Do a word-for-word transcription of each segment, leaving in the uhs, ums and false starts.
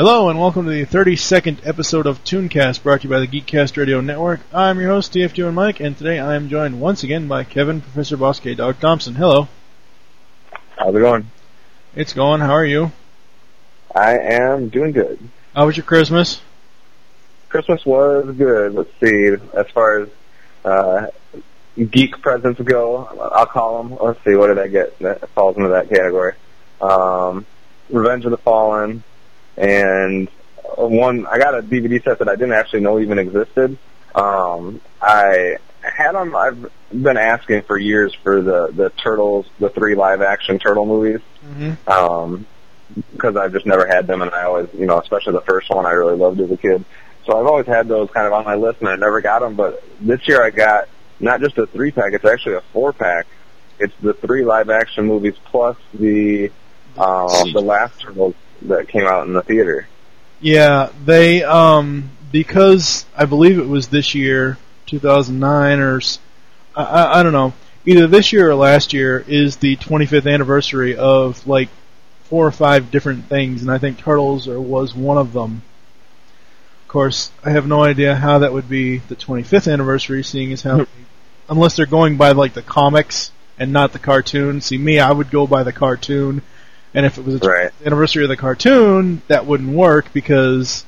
Hello and welcome to the thirty-second episode of Tooncast, brought to you by the Geekcast Radio Network. I'm your host, T F two and Mike, and today I am joined once again by Kevin, Professor Boss K. Dog Thompson. Hello. How's it going? It's going. How are you? I am doing good. How was your Christmas? Christmas was good. Let's see. As far as uh, geek presents go, I'll call them. Let's see. What did I get that falls into that category? Um, Revenge of the Fallen. And one, I got a D V D set that I didn't actually know even existed. Um, I had them. I've been asking for years for the the Turtles, the three live action Turtle movies, mm-hmm. um, because I've just never had them, and I always, you know, especially the first one, I really loved as a kid. So I've always had those kind of on my list, and I never got them. But this year I got not just a three pack; it's actually a four pack. It's the three live action movies plus the um, the last Turtles that came out in the theater. Yeah, they, um, because I believe it was this year, two thousand nine, or, I, I, I don't know, either this year or last year is the twenty-fifth anniversary of, like, four or five different things, and I think Turtles or was one of them. Of course, I have no idea how that would be the twenty-fifth anniversary, seeing as how, unless they're going by, like, the comics and not the cartoon. See, me, I would go by the cartoon. And if it was the right. anniversary of the cartoon, that wouldn't work because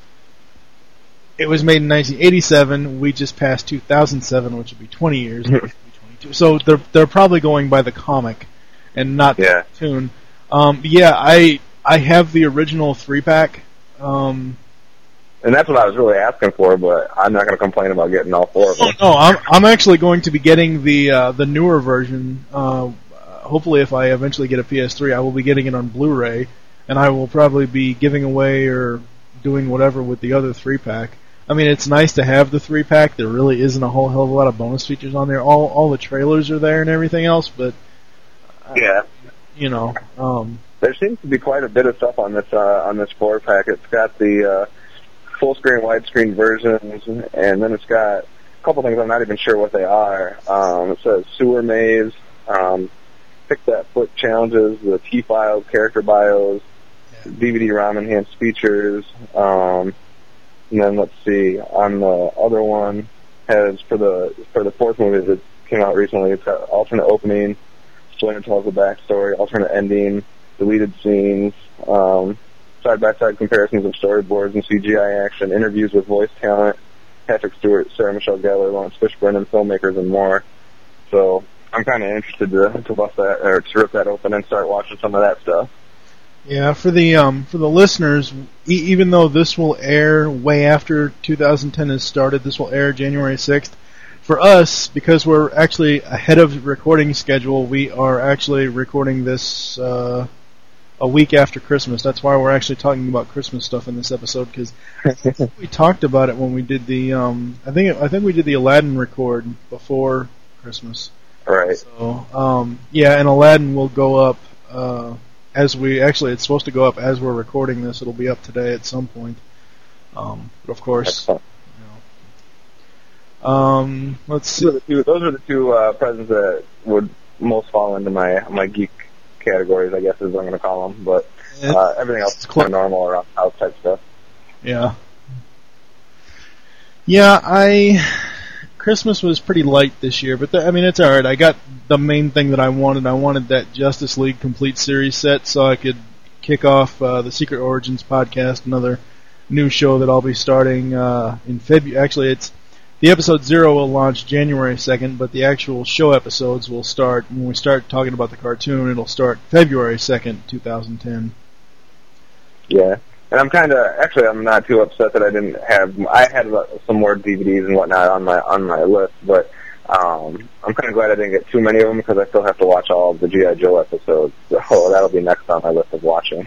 it was made in nineteen eighty-seven. We just passed two thousand seven, which would be twenty years. So they're they're probably going by the comic and not yeah. the cartoon. Um, yeah, I I have the original three pack. Um, and that's what I was really asking for, but I'm not going to complain about getting all four of them. No, I'm I'm actually going to be getting the uh, the newer version. Uh, Hopefully, if I eventually get a P S three, I will be getting it on Blu-ray, and I will probably be giving away or doing whatever with the other three-pack. I mean, it's nice to have the three-pack. There really isn't a whole hell of a lot of bonus features on there. All all the trailers are there and everything else, but yeah, you know, um, there seems to be quite a bit of stuff on this uh, on this four-pack. It's got the uh, full-screen, widescreen versions, and then it's got a couple things I'm not even sure what they are. Um, it says Sewer Maze. Um, Pick That Foot challenges, the T-Files, character bios, yeah. D V D ROM enhanced features, um, and then let's see, on the other one has for the for the fourth movie that came out recently, it's got alternate opening, Splinter tells the backstory, alternate ending, deleted scenes, um, side-by-side comparisons of storyboards and C G I action, interviews with voice talent, Patrick Stewart, Sarah Michelle Gellar, Lawrence Fishburne, filmmakers, and more. So I'm kind of interested to to bust that or to rip that open and start watching some of that stuff. Yeah, for the um for the listeners, e- even though this will air way after two thousand ten has started, this will air January sixth. For us, because we're actually ahead of recording schedule, we are actually recording this uh, a week after Christmas. That's why we're actually talking about Christmas stuff in this episode, because we talked about it when we did the um I think I think we did the Aladdin record before Christmas. Right. So, um, yeah, and Aladdin will go up uh, as we actually. It's supposed to go up as we're recording this. It'll be up today at some point. Um, but of course, you know. Um, let's see. Those are the two, those are the two uh, presents that would most fall into my my geek categories, I guess, is what I'm going to call them. But uh, everything else is kind of normal or house type stuff. Yeah. Yeah, I. Christmas was pretty light this year, but the, I mean, it's alright. I got the main thing that I wanted. I wanted that Justice League Complete Series set so I could kick off uh, the Secret Origins podcast, another new show that I'll be starting uh, in February. Actually, it's the episode zero will launch January second, but the actual show episodes will start, when we start talking about the cartoon, it'll start February second, twenty ten. Yeah. And I'm kind of, actually, I'm not too upset that I didn't have, I had some more D V Ds and whatnot on my on my list, but um, I'm kind of glad I didn't get too many of them because I still have to watch all of the G I. Joe episodes, so that'll be next on my list of watching.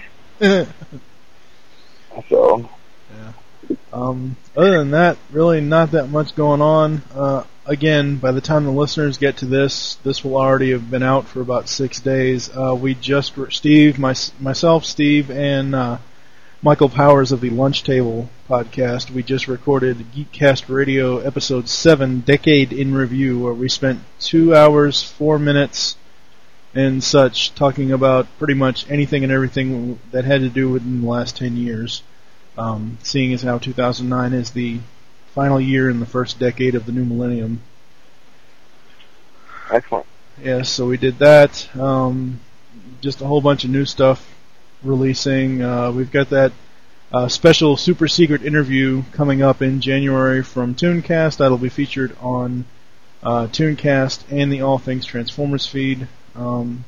So. Yeah. Um, other than that, really not that much going on. Uh, again, by the time the listeners get to this, this will already have been out for about six days. Uh, we just, Steve, my, myself, Steve, and uh, Michael Powers of the Lunch Table podcast, we just recorded Geekcast Radio episode seven, Decade in Review, where we spent two hours, four minutes, and such, talking about pretty much anything and everything that had to do with in the last ten years. um, seeing as how two thousand nine is the final year in the first decade of the new millennium. Excellent. Yeah, so we did that. Um, just a whole bunch of new stuff releasing. Uh, we've got that uh, special super secret interview coming up in January from Tooncast. That'll be featured on uh, Tooncast and the All Things Transformers feed. Um,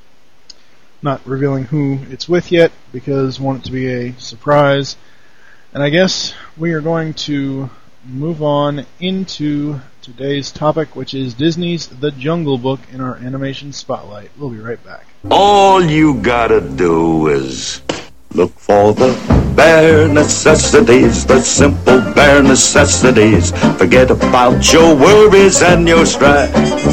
not revealing who it's with yet because I want it to be a surprise. And I guess we are going to move on into today's topic, which is Disney's The Jungle Book in our animation spotlight. We'll be right back. All you gotta do is look for the bare necessities, the simple bare necessities. Forget about your worries and your strife.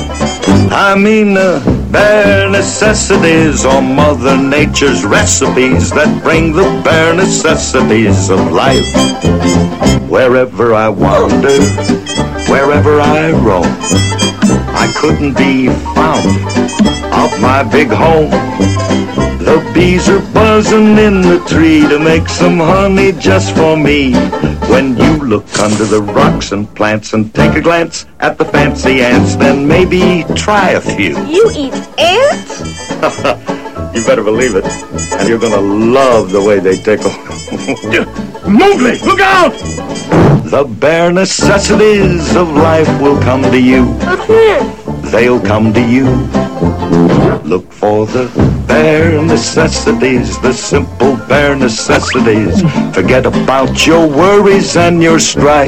I mean the bare necessities are Mother Nature's recipes that bring the bare necessities of life. Wherever I wander, wherever I roam, I couldn't be found of my big home. The bees are buzzing in the tree to make some honey just for me. When you look under the rocks and plants and take a glance at the fancy ants, then maybe try a few. You eat ants? You better believe it. And you're gonna love the way they tickle. Mowgli, look out! The bare necessities of life will come to you. They'll come to you. Look for the bare necessities, the simple bare necessities. Forget about your worries and your strife.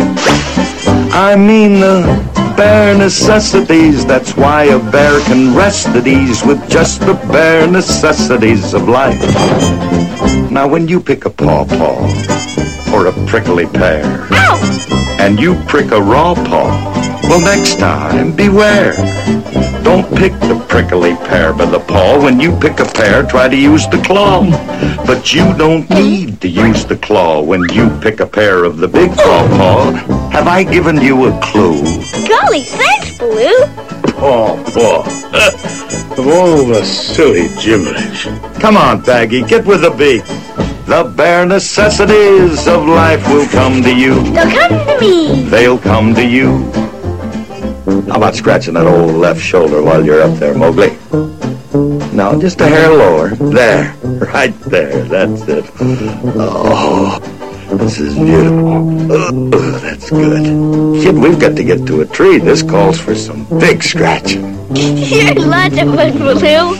I mean the bare necessities. That's why a bear can rest at ease with just the bare necessities of life. Now when you pick a pawpaw or a prickly pear, Ow! And you prick a raw paw, well, next time, beware. Don't pick the prickly pear by the paw. When you pick a pear, try to use the claw. But you don't need to use the claw when you pick a pear of the big pawpaw. Have I given you a clue? Golly, thanks, Baloo. Pawpaw. Of all the silly gibberish. Come on, Baggy, get with the beat. The bare necessities of life will come to you. They'll come to me. They'll come to you. How about scratching that old left shoulder while you're up there, Mowgli? No, just a hair lower. There. Right there. That's it. Oh, this is beautiful. Oh, that's good. Kid, we've got to get to a tree. This calls for some big scratching. You're lots of fun, Baloo.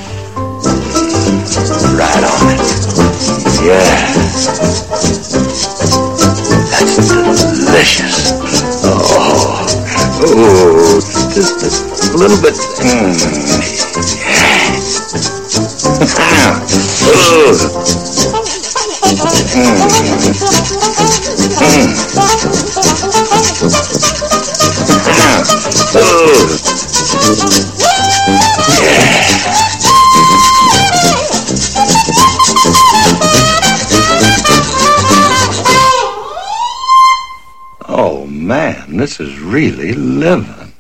Right on it. Yeah. That's delicious. Oh. Oh, just a little bit. Mm. Yeah. Oh. Mm. Mm. Oh. Yeah. Oh man, this is really living.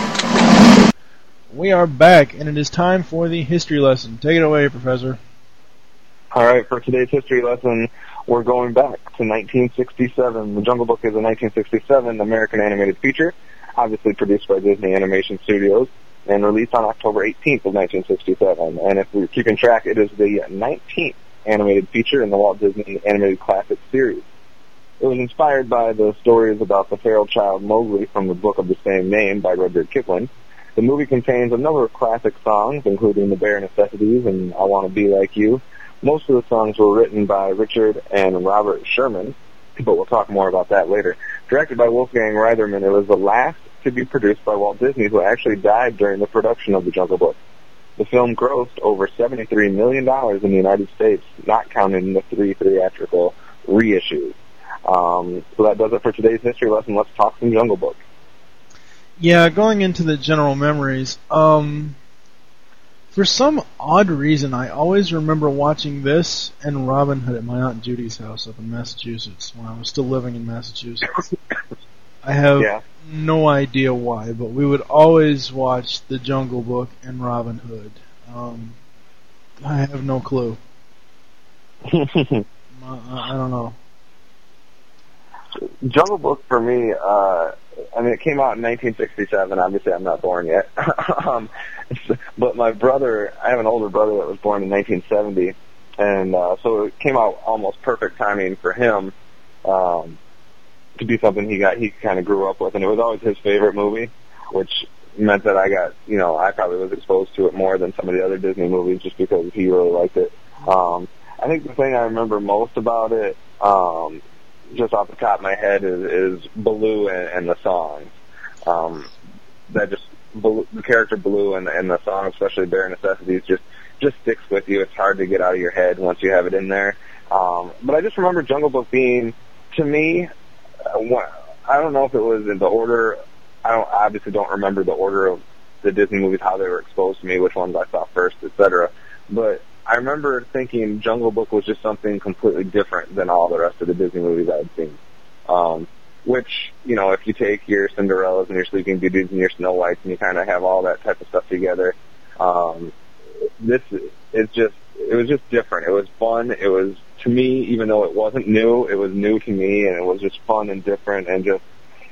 We are back, and it is time for the history lesson. Take it away, Professor. All right, for today's history lesson, we're going back to nineteen sixty-seven. The Jungle Book is a nineteen sixty-seven American animated feature, obviously produced by Disney Animation Studios, and released on October eighteenth of nineteen sixty-seven. And if we're keeping track, it is the nineteenth animated feature in the Walt Disney Animated Classics series. It was inspired by the stories about the feral child Mowgli from the book of the same name by Rudyard Kipling. The movie contains a number of classic songs, including The Bare Necessities and I Want to Be Like You. Most of the songs were written by Richard and Robert Sherman, but we'll talk more about that later. Directed by Wolfgang Reitherman, it was the last to be produced by Walt Disney, who actually died during the production of The Jungle Book. The film grossed over seventy-three million dollars in the United States, not counting the three theatrical reissues. Um, so that does it for today's history lesson. Let's talk some Jungle Book. Yeah, going into the general memories, um, for some odd reason, I always remember watching this and Robin Hood at my Aunt Judy's house up in Massachusetts when I was still living in Massachusetts. I have yeah. no idea why, but we would always watch The Jungle Book and Robin Hood. Um, I have no clue. I, I don't know. Jungle Book for me, uh, I mean, it came out in nineteen sixty-seven. Obviously, I'm not born yet. um, but my brother, I have an older brother that was born in nineteen seventy, and uh, so it came out almost perfect timing for him um, to be something he got, he kind of grew up with, and it was always his favorite movie, which meant that I got, you know, I probably was exposed to it more than some of the other Disney movies just because he really liked it. Um, I think the thing I remember most about it, um, just off the top of my head, is, is Baloo and, and the songs. Um, that just, Baloo, the character Baloo and, and the song, especially Bare Necessities, just, just sticks with you. It's hard to get out of your head once you have it in there. Um, but I just remember Jungle Book being, to me, uh, one, I don't know if it was in the order, I don't, I obviously don't remember the order of the Disney movies, how they were exposed to me, which ones I saw first, et cetera. But I remember thinking Jungle Book was just something completely different than all the rest of the Disney movies I had seen. Um, which, you know, if you take your Cinderellas and your Sleeping Beauties and your Snow Whites and you kind of have all that type of stuff together, um, this is just, it was just different. It was fun. It was, to me, even though it wasn't new, it was new to me, and it was just fun and different and just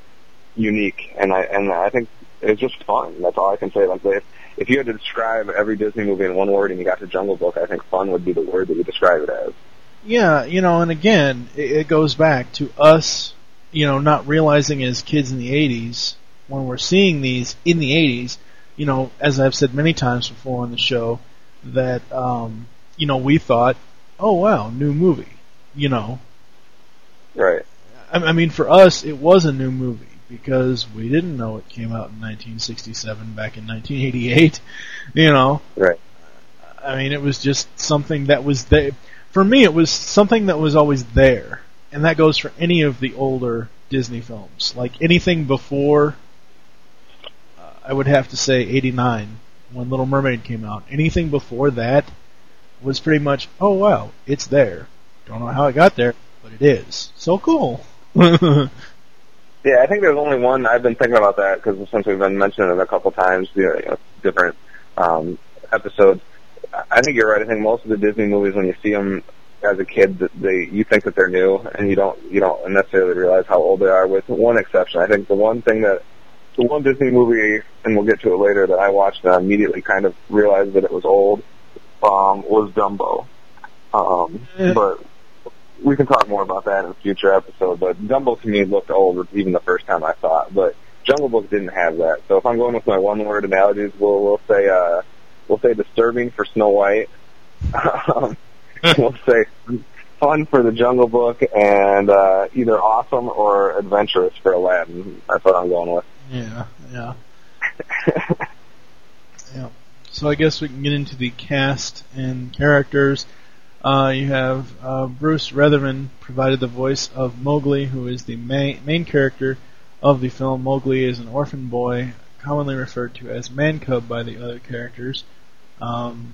unique. And I, and I think it was just fun. That's all I can say. Like, if, if you had to describe every Disney movie in one word and you got to Jungle Book, I think fun would be the word that you describe it as. Yeah, you know, and again, it, it goes back to us, you know, not realizing as kids in the eighties, when we're seeing these in the eighties, you know, as I've said many times before on the show, that, um, you know, we thought, oh, wow, new movie, you know. Right. I, I mean, for us, it was a new movie, because we didn't know it came out in nineteen sixty-seven back in nineteen eighty-eight, you know. Right. I mean, it was just something that was there. For me, it was something that was always there, and that goes for any of the older Disney films. Like, anything before, uh, I would have to say eighty-nine, when Little Mermaid came out. Anything before that was pretty much, oh wow, it's there. Don't know how it got there, but it is. So cool. Yeah, I think there's only one. I've been thinking about that because since we've been mentioning it a couple times, you know, different um, episodes. I think you're right. I think most of the Disney movies, when you see them as a kid, that they you think that they're new, and you don't you don't necessarily realize how old they are. With one exception, I think the one thing that the one Disney movie, and we'll get to it later, that I watched and I immediately kind of realized that it was old, um, was Dumbo. Um, yeah. But we can talk more about that in a future episode, but Dumbo to me looked old even the first time I saw it, but Jungle Book didn't have that. So if I'm going with my one-word analogies, we'll, we'll say uh, we'll say disturbing for Snow White. um, we'll say fun for the Jungle Book, and uh, either awesome or adventurous for Aladdin. That's what I'm going with. Yeah, yeah. Yeah. So I guess we can get into the cast and characters. Uh, you have uh, Bruce Retherman provided the voice of Mowgli, who is the main, main character of the film. Mowgli is an orphan boy, commonly referred to as Man-cub by the other characters. Um,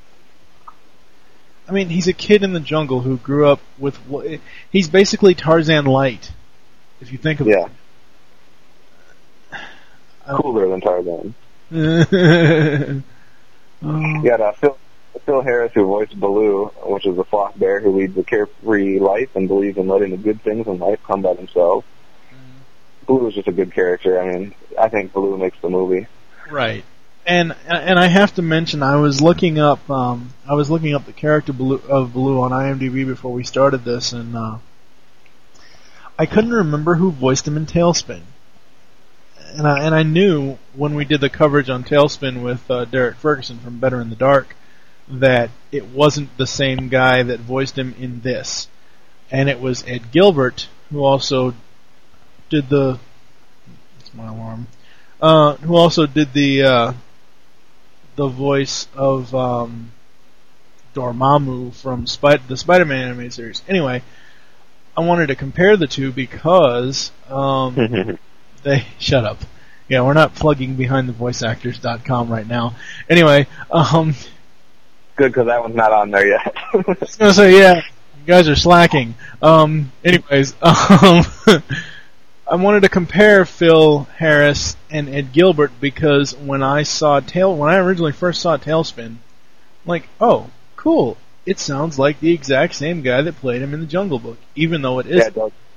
I mean, he's a kid in the jungle who grew up with... He's basically Tarzan Light, if you think of yeah. it. Cooler than Tarzan. um, You got uh, Phil... Phil Harris, who voiced Baloo, which is a flock bear who leads a carefree life and believes in letting the good things in life come by themselves. Mm. Baloo is just a good character. I mean, I think Baloo makes the movie. Right. And and I have to mention, I was looking up um, I was looking up the character Baloo, of Baloo on IMDb before we started this, and uh, I couldn't remember who voiced him in Tailspin. And I and I knew when we did the coverage on Tailspin with uh, Derek Ferguson from Better in the Dark that it wasn't the same guy that voiced him in this. And it was Ed Gilbert, who also did the... That's my alarm. Uh, who also did the uh, the voice of um, Dormammu from Spy- the Spider-Man animated series. Anyway, I wanted to compare the two because um, they... Shut up. Yeah, we're not plugging behind the voice actors dot com right now. Anyway, um... Good, because that one's not on there yet. I was going to say, yeah, you guys are slacking. Um, anyways, um, I wanted to compare Phil Harris and Ed Gilbert because when I saw Tail, when I originally first saw Tailspin, I'm like, oh, cool. It sounds like the exact same guy that played him in the Jungle Book, even though it isn't. Yeah, it does.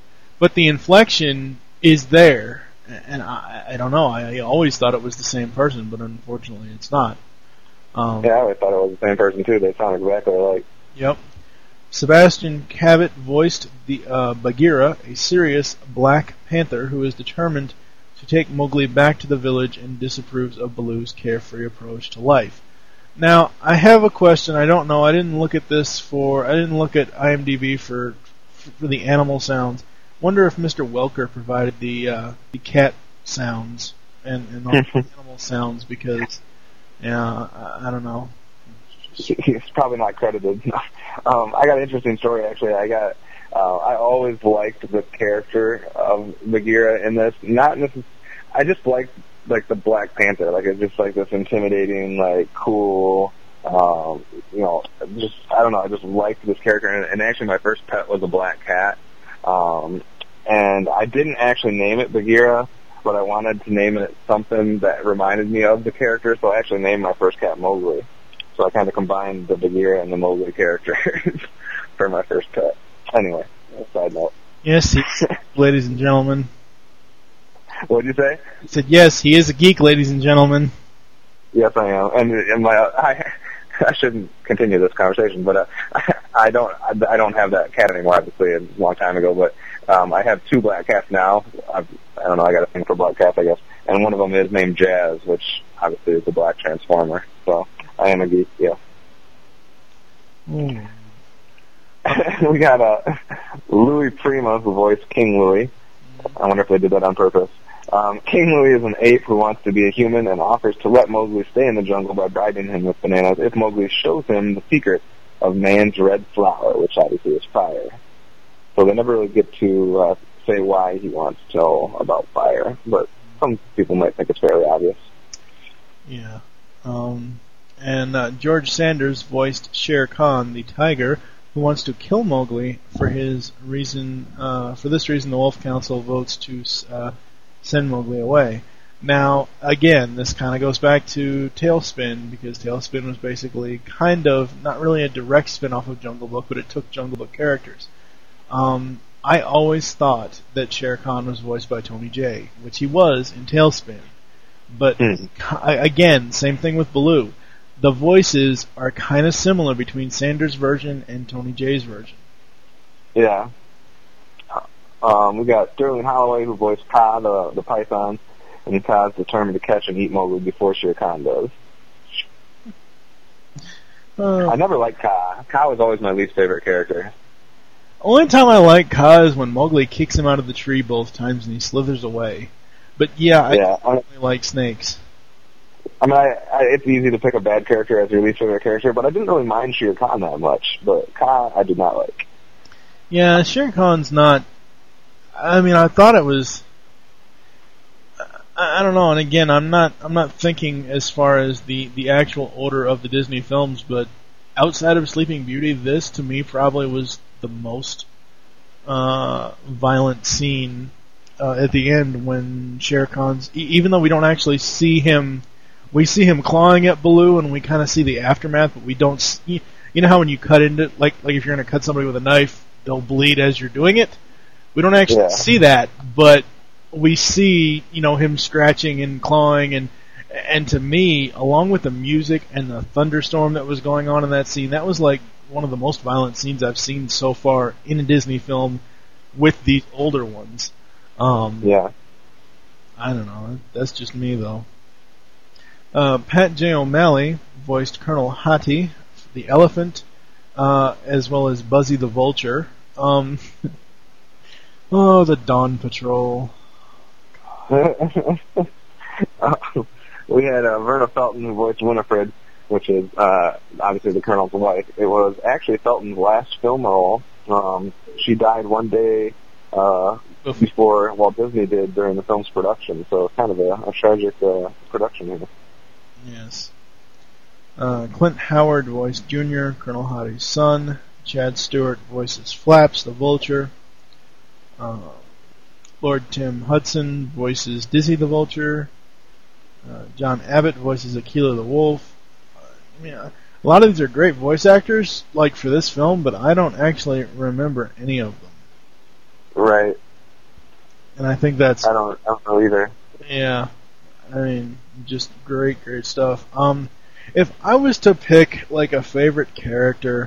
but the inflection is there, and I, I don't know. I, I always thought it was the same person, but unfortunately, it's not. Um, Yeah, I always thought it was the same person too. They sound exactly alike. Yep. Sebastian Cabot voiced the uh, Bagheera, a serious Black Panther who is determined to take Mowgli back to the village and disapproves of Baloo's carefree approach to life. Now, I have a question. I don't know. I didn't look at this for. I didn't look at IMDb for for the animal sounds. Wonder if Mister Welker provided the uh, the cat sounds and, and all the animal sounds because, yeah, I, I don't know. He's probably not credited. um, I got an interesting story actually. I got. Uh, I always liked the character of Bagheera in this. Not necessarily. I just liked like the Black Panther. Like it's just like this intimidating, like cool. Um, you know, just I don't know. I just liked this character, and, and actually, my first pet was a black cat. Um, and I didn't actually name it Bagheera, but I wanted to name it something that reminded me of the character. So I actually named my first cat Mowgli. So I kind of combined the Bagheera and the Mowgli characters for my first pet. Anyway, side note. Yes, he, ladies and gentlemen. What'd you say? I said yes, he is a geek, ladies and gentlemen. Yes, I am. And, and my, I, I shouldn't continue this conversation, but uh, I don't, I don't have that cat anymore. Obviously, a long time ago. But um, I have two black cats now. I've, I don't know. I got a thing for black cats, I guess. And one of them is named Jazz, which obviously is the black transformer. So I am a geek. Yeah. Mm. We got uh, Louis Prima, who voiced King Louis. I wonder if they did that on purpose. Um, King Louis is an ape who wants to be a human and offers to let Mowgli stay in the jungle by bribing him with bananas if Mowgli shows him the secret of man's red flower, which obviously is fire. So they never really get to uh, say why he wants to know about fire, but some people might think it's fairly obvious. Yeah. Um, and uh, George Sanders voiced Shere Khan, the tiger, who wants to kill Mowgli for his reason. Uh, for this reason, the Wolf Council votes to uh, send Mowgli away. Now, again, this kind of goes back to Tailspin, because Tailspin was basically kind of not really a direct spin-off of Jungle Book, but it took Jungle Book characters. Um, I always thought that Shere Khan was voiced by Tony Jay, which he was in Tailspin. But Mm. again, same thing with Baloo. The voices are kind of similar between Sanders' version and Tony Jay's version. Yeah. Um, we got Sterling Holloway, who voiced Kaa, the, the python, and Kaa's determined to catch and eat Mowgli before Shere Khan does. Uh, I never liked Kaa. Kaa was always my least favorite character. Only time I like Kaa is when Mowgli kicks him out of the tree both times and he slithers away. But yeah, I Yeah, I- definitely like snakes. I mean, I, I, it's easy to pick a bad character as your least favorite character, but I didn't really mind Shere Khan that much. But Kaa, I did not like. Yeah, Shere Khan's not. I mean, I thought it was. I, I don't know. And again, I'm not. I'm not thinking as far as the the actual order of the Disney films, but outside of Sleeping Beauty, this to me probably was the most uh, violent scene uh, at the end when Shere Khan's. E- even though we don't actually see him. We see him clawing at Baloo, and we kind of see the aftermath, but we don't see... You know how when you cut into... Like, like if you're going to cut somebody with a knife, they'll bleed as you're doing it? We don't actually Yeah. see that, but we see, you know, him scratching and clawing, and and to me, along with the music and the thunderstorm that was going on in that scene, that was like one of the most violent scenes I've seen so far in a Disney film with these older ones. Um, Yeah. I don't know. That's just me, though. Uh, Pat J. O'Malley voiced Colonel Hati, the elephant, uh, as well as Buzzy the vulture. Um, oh, the Dawn Patrol. Uh, we had uh, Verna Felton, who voiced Winifred, which is uh, obviously the Colonel's wife. It was actually Felton's last film role. Um, she died one day uh, before Walt Disney did during the film's production, so it's kind of a, a tragic uh, production here. Yes. Uh, Clint Howard voiced Junior, Colonel Hati's son. Chad Stewart voices Flaps, the vulture. Uh, Lord Tim Hudson voices Dizzy the vulture. Uh, John Abbott voices Aquila the wolf. Uh, I mean, a lot of these are great voice actors, like for this film, but I don't actually remember any of them. Right. and I think that's I don't, I don't know either. yeah. I mean, just great, great stuff. Um, if I was to pick like a favorite character,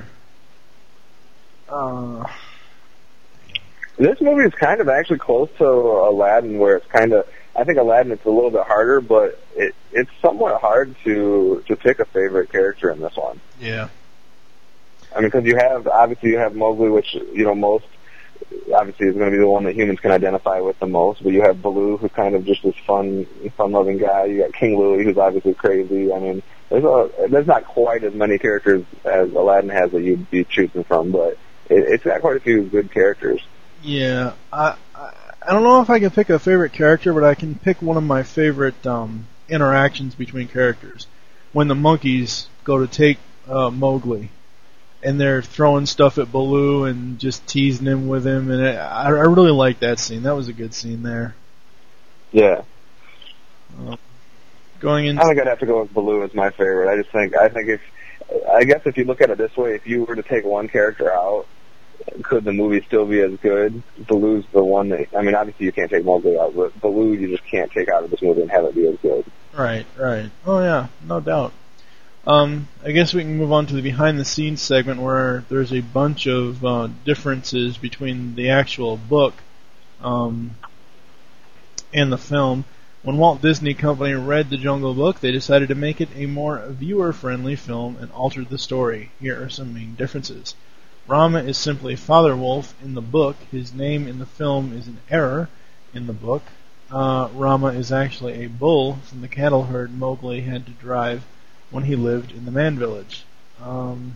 uh, This movie is kind of actually close to Aladdin, where it's kind of, I think Aladdin it's a little bit harder, but it it's somewhat hard to to pick a favorite character in this one. yeah, I mean, because you have, obviously you have Mowgli, which, you know, most, obviously is going to be the one that humans can identify with the most, but you have Baloo, who's kind of just this fun, fun-loving guy. You got King Louie, who's obviously crazy. I mean, there's a, there's not quite as many characters as Aladdin has that you'd be choosing from, but it, it's got quite a few good characters. yeah. I, I I don't know if I can pick a favorite character, but I can pick one of my favorite um, interactions between characters. When the monkeys go to take uh, Mowgli, and they're throwing stuff at Baloo and just teasing him with him, and it, I, I really like that scene. That was a good scene there. Yeah. Uh, going I into think I'd have to go with Baloo as my favorite. I just think, I think if, I guess if you look at it this way, if you were to take one character out, could the movie still be as good? Baloo's the one that, I mean, obviously you can't take Mowgli out, but Baloo you just can't take out of this movie and have it be as good. right, right. Oh yeah, no doubt. Um, I guess we can move on to the behind-the-scenes segment where there's a bunch of uh, differences between the actual book um, and the film. When Walt Disney Company read The Jungle Book, they decided to make it a more viewer-friendly film and altered the story. Here are some main differences. Rama is simply Father Wolf in the book. His name in the film is an error in the book. Uh, Rama is actually a bull from the cattle herd Mowgli had to drive when he lived in the Man Village. Um,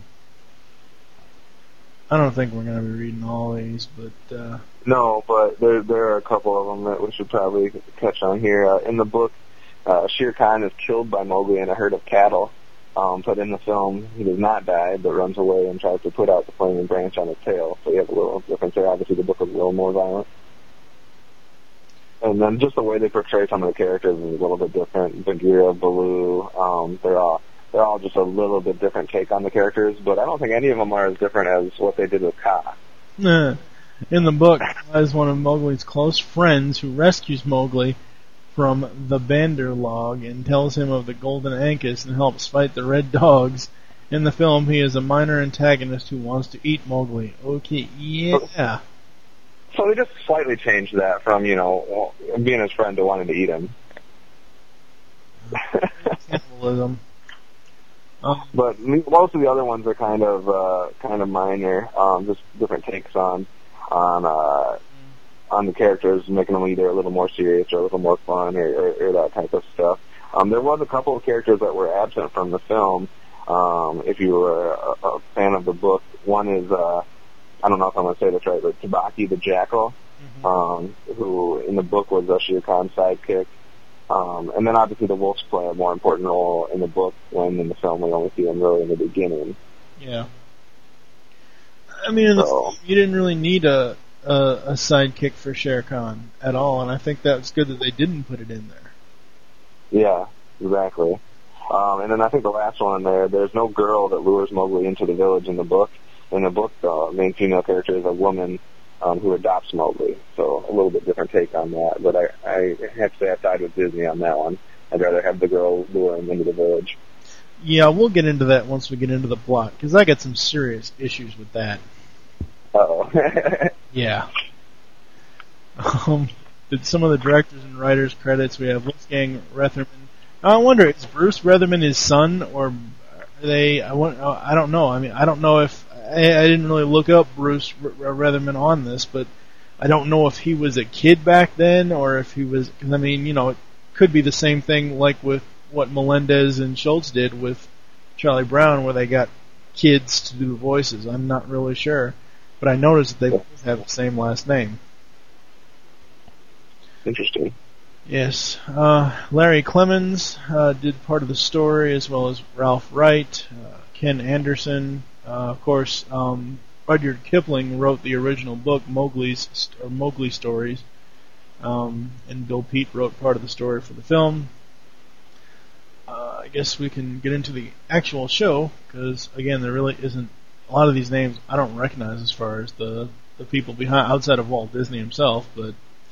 I don't think we're going to be reading all these, but uh, No, but there there are a couple of them that we should probably touch on here. Uh, in the book, uh, Shere Khan is killed by Mowgli in a herd of cattle, um, but in the film, he does not die, but runs away and tries to put out the flaming branch on his tail. So you have a little difference there. Obviously, the book is a little more violent. And then just the way they portray some of the characters is a little bit different. Bagheera, Baloo, um, they're all they're all just a little bit different take on the characters, but I don't think any of them are as different as what they did with Kaa. uh, in the book, Kaa is one of Mowgli's close friends who rescues Mowgli from the Bandarlog and tells him of the Golden Ankus and helps fight the Red Dogs. In the film, he is a minor antagonist who wants to eat Mowgli. Okay, yeah. So they just slightly changed that from, you know, being his friend to wanting to eat him. Cannibalism. Um, But most of the other ones are kind of uh, kind of minor, um, just different takes on on uh, on the characters, making them either a little more serious or a little more fun or, or, or that type of stuff. Um, there was a couple of characters that were absent from the film. Um, if you were a, a fan of the book, one is uh, I don't know if I'm going to say this right, but Tabaki the Jackal, mm-hmm. um, who in the book was a Shere Khan's sidekick. Um, and then obviously the wolves play a more important role in the book, when in the film we only see them really in the beginning. Yeah. I mean, in the So- film, you didn't really need a, a a sidekick for Shere Khan at all, and I think that's good that they didn't put it in there. Yeah, exactly. Um, and then I think the last one in there, there's no girl that lures Mowgli into the village in the book. In the book, the main female character is a woman um, who adopts Mowgli. So a little bit different take on that. But I, I have to say I side with Disney on that one. I'd rather have the girl lure him into the village. Yeah, we'll get into that once we get into the plot, because I got some serious issues with that. Uh-oh. Yeah. Um, did some of the directors and writers credits, we have Wolfgang Reitherman. I wonder, is Bruce Reitherman his son, or are they, I, want, I don't know. I mean, I don't know if, I, I didn't really look up Bruce Reitherman on this, but I don't know if he was a kid back then, or if he was, cause I mean, you know, it could be the same thing like with what Melendez and Schultz did with Charlie Brown, where they got kids to do the voices. I'm not really sure. But I noticed that they both have the same last name. Interesting. Yes. Uh, Larry Clemens uh, did part of the story, as well as Ralph Wright, uh, Ken Anderson. Uh, of course, um, Rudyard Kipling wrote the original book, Mowgli's or Mowgli Stories, um, and Bill Peet wrote part of the story for the film. Uh, I guess we can get into the actual show, because again, there really isn't a lot of these names I don't recognize as far as the the people behind outside of Walt Disney himself, but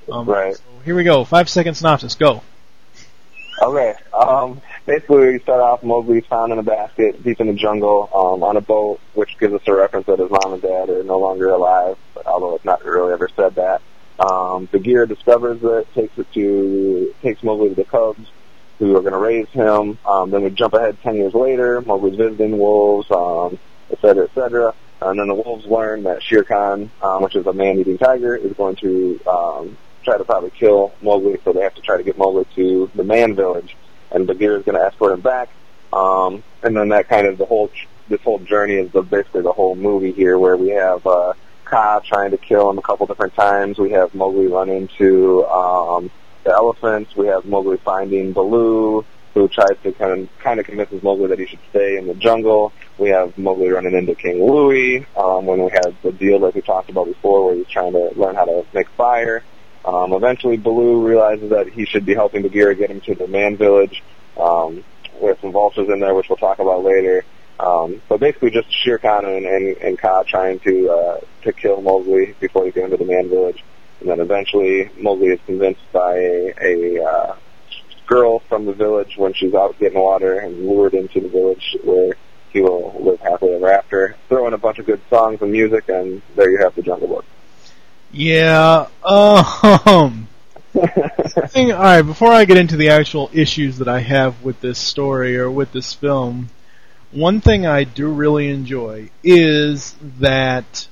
Um, right. So here we go. Five second synopsis. Go. Okay. Um, basically, we start off, Mowgli's found in a basket deep in the jungle um, on a boat, which gives us a reference that his mom and dad are no longer alive, but although it's not really ever said that. Um, Bagheera discovers it, takes it to, takes Mowgli to the cubs, who are going to raise him. Um, then we jump ahead ten years later, Mowgli's visiting wolves, um, et cetera, et cetera. And then the wolves learn that Shere Khan, um, which is a man-eating tiger, is going to um, try to probably kill Mowgli, so they have to try to get Mowgli to the man village, and Bagheera is going to escort him back. Um, and then that kind of the whole this whole journey is the, basically the whole movie here, where we have uh, Kaa trying to kill him a couple different times. We have Mowgli run into um, the elephants. We have Mowgli finding Baloo, who tries to kind of kind of convinces Mowgli that he should stay in the jungle. We have Mowgli running into King Louie um, when we had the deal that we talked about before, where he's trying to learn how to make fire. Um, eventually, Baloo realizes that he should be helping Bagheera get him to the man village. Um, with some vultures in there, which we'll talk about later. Um, but basically, just Shere Khan and, and, and Kaa trying to uh, to kill Mowgli before he gets into the man village. And then eventually, Mowgli is convinced by a, a uh, girl from the village when she's out getting water and lured into the village where he will live happily ever after. Throw in a bunch of good songs and music, and there you have the Jungle Book. Yeah, um... thing, all right, before I get into the actual issues that I have with this story or with this film, one thing I do really enjoy is that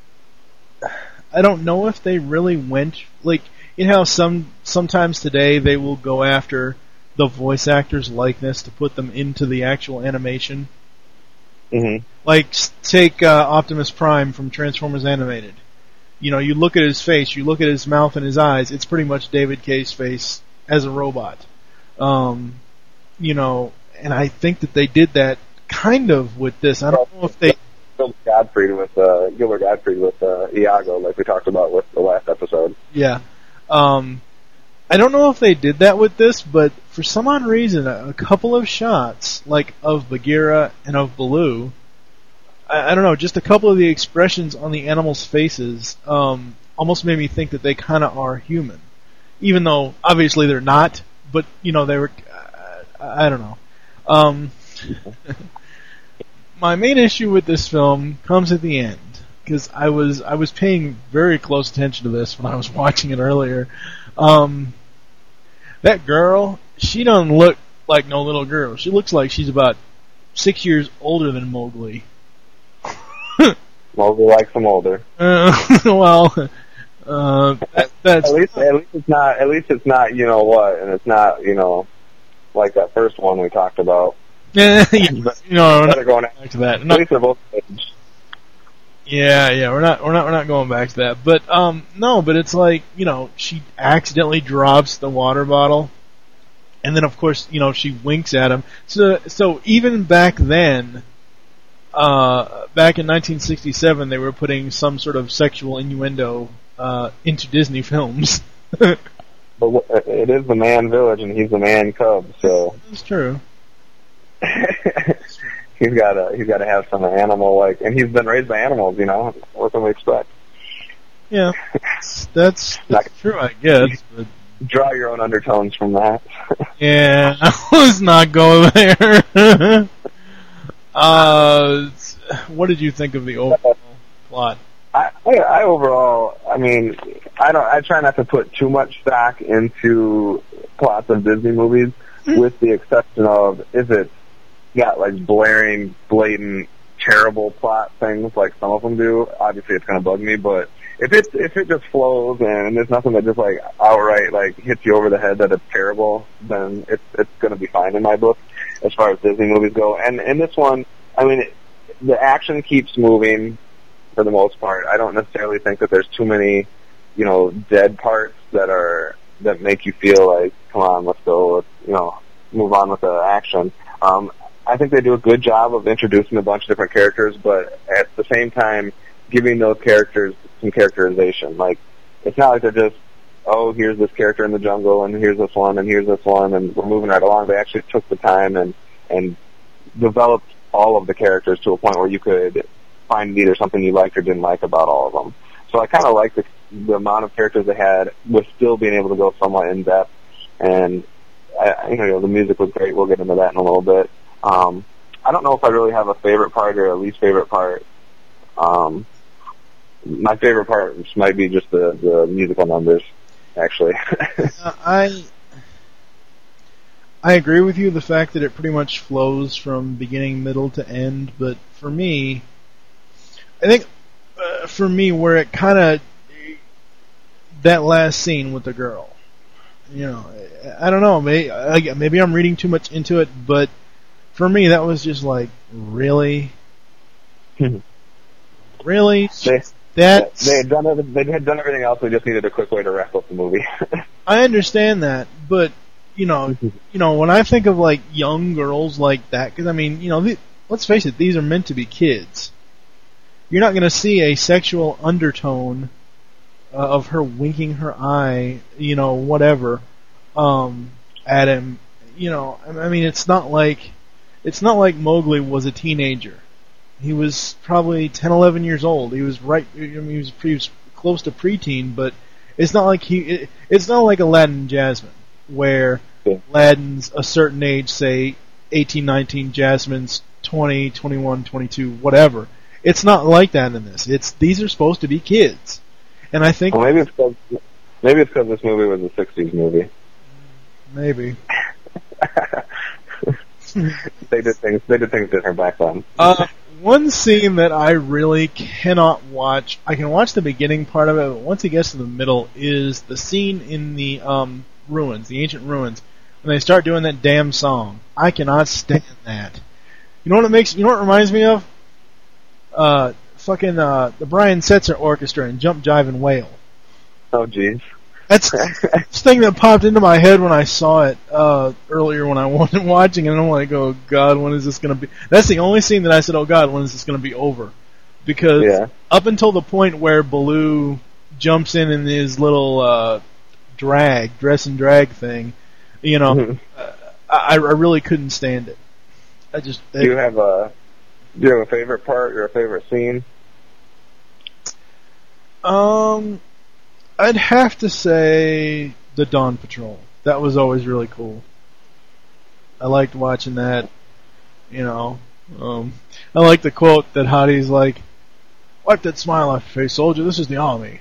I don't know if they really went, like, you know how some sometimes today they will go after the voice actor's likeness to put them into the actual animation. Mm-hmm. Like, take uh, Optimus Prime from Transformers Animated. You know, you look at his face, you look at his mouth and his eyes, it's pretty much David Kaye's face as a robot. Um, you know, and I think that they did that kind of with this. I don't know if they... Gilbert Gottfried with, uh, Gilbert Gottfried with uh, Iago, like we talked about with the last episode. Yeah. Um, I don't know if they did that with this, but for some odd reason, a, a couple of shots, like of Bagheera and of Baloo, I, I don't know, just a couple of the expressions on the animals' faces um, almost made me think that they kind of are human. Even though, obviously, they're not, but, you know, they were... Uh, I don't know. Um, my main issue with this film comes at the end, because I was I was paying very close attention to this when I was watching it earlier. Um, that girl, she doesn't look like no little girl. She looks like she's about six years older than Mowgli. Mowgli likes him older. Uh, well, uh, that, that's at least at least it's not at least it's not you know what, and it's not you know like that first one we talked about. Yeah, you know, we're not going back to that. At Not, least they're both age. yeah, yeah, we're not, we're not, we're not going back to that. But um, no, but it's like you know, she accidentally drops the water bottle, and then of course you know she winks at him. So, so even back then, uh, back in nineteen sixty-seven, they were putting some sort of sexual innuendo uh, into Disney films. But it is the man village, and he's the man cub, so That's true. he's got to he's got to have some animal like, and he's been raised by animals, you know. What can we expect? Yeah, that's that's, that's true, I guess. But Draw your own undertones from that. yeah, I was not going there. uh, what did you think of the overall plot? I, I, I overall, I mean, I don't. I try not to put too much stock into plots of Disney movies, mm-hmm. with the exception of if it's got like blaring, blatant, terrible plot things like some of them do. Obviously, it's going to bug me. But if it if it just flows and there's nothing that just like outright like hits you over the head that it's terrible, then it's it's going to be fine in my book as far as Disney movies go. And in this one, I mean, it, the action keeps moving for the most part. I don't necessarily think that there's too many, you know, dead parts that are that make you feel like, come on, let's go, let's, you know, move on with the action. Um, I think they do a good job of introducing a bunch of different characters, but at the same time, giving those characters some characterization. Like, it's not like they're just, oh, here's this character in the jungle, and here's this one, and here's this one, and we're moving right along. They actually took the time and and developed all of the characters to a point where you could find either something you liked or didn't like about all of them. so I kind of like the, the amount of characters they had with still being able to go somewhat in depth. And I, you know, the music was great. We'll get into that in a little bit. Um, I don't know if I really have a favorite part or a least favorite part. Um, my favorite part might be just the, the musical numbers, actually. uh, I I agree with you, the fact that it pretty much flows from beginning, middle to end, but for me, I think, uh, for me, where it kind of, that last scene with the girl, you know, I don't know, maybe, maybe I'm reading too much into it, but for me, that was just like, really? Really? They, That's, they had done everything, they had done everything else. They just needed a quick way to wrap up the movie. I understand that, but you know, you know, when I think of like young girls like that, because I mean, you know, the, let's face it, these are meant to be kids. You're not going to see a sexual undertone uh, of her winking her eye, you know, whatever, um, at him. You know, I mean, it's not like it's not like Mowgli was a teenager. He was probably ten, eleven years old. He was right. I mean, he was, he was close to preteen, but it's not like he. It, it's not like Aladdin and Jasmine, where yeah. Aladdin's a certain age, say eighteen, nineteen, Jasmine's twenty, twenty-one, twenty-two, whatever. It's not like that in this. It's these are supposed to be kids, and I think well, maybe it's because, maybe it's because this movie was a sixties movie. Maybe. they did things. They did things different back then. Uh, one scene that I really cannot watch. I can watch the beginning part of it, but once it gets to the middle, is the scene in the um, ruins, the ancient ruins, when they start doing that damn song. I cannot stand that. You know what it makes? You know what it reminds me of? Uh, fucking uh, the Brian Setzer Orchestra and Jump, Jive, and Wail. Oh, jeez. That's the thing that popped into my head when I saw it uh, earlier when I wasn't watching it, and I'm like, oh God, when is this going to be? That's the only scene that I said, oh God, when is this going to be over? Because yeah. up until the point where Baloo jumps in in his little uh, drag, dress and drag thing, you know, mm-hmm. uh, I, I really couldn't stand it. I just do you have a do you have a favorite part or a favorite scene? Um. I'd have to say the Dawn Patrol. That was always really cool. I liked watching that. You know, um, I like the quote that Hottie's like, "Wipe that smile off your face, soldier. This is the army."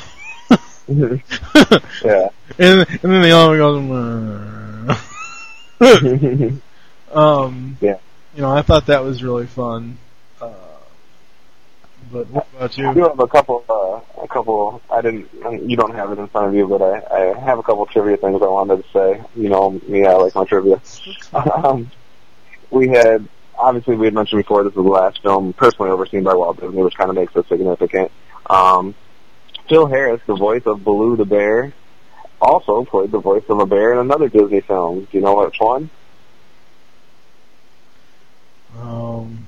yeah. And and then the army goes. um. Yeah. You know, I thought that was really fun. Uh, But what about you? I do have a couple, uh, a couple, I didn't, you don't have it in front of you, but I, I have a couple trivia things I wanted to say. You know me, I like my trivia. Um, we had, obviously we had mentioned before, this was the last film personally overseen by Walt Disney, which kind of makes it significant. Um, Phil Harris, the voice of Baloo the bear, also played the voice of a bear in another Disney film. Do you know which one? Um,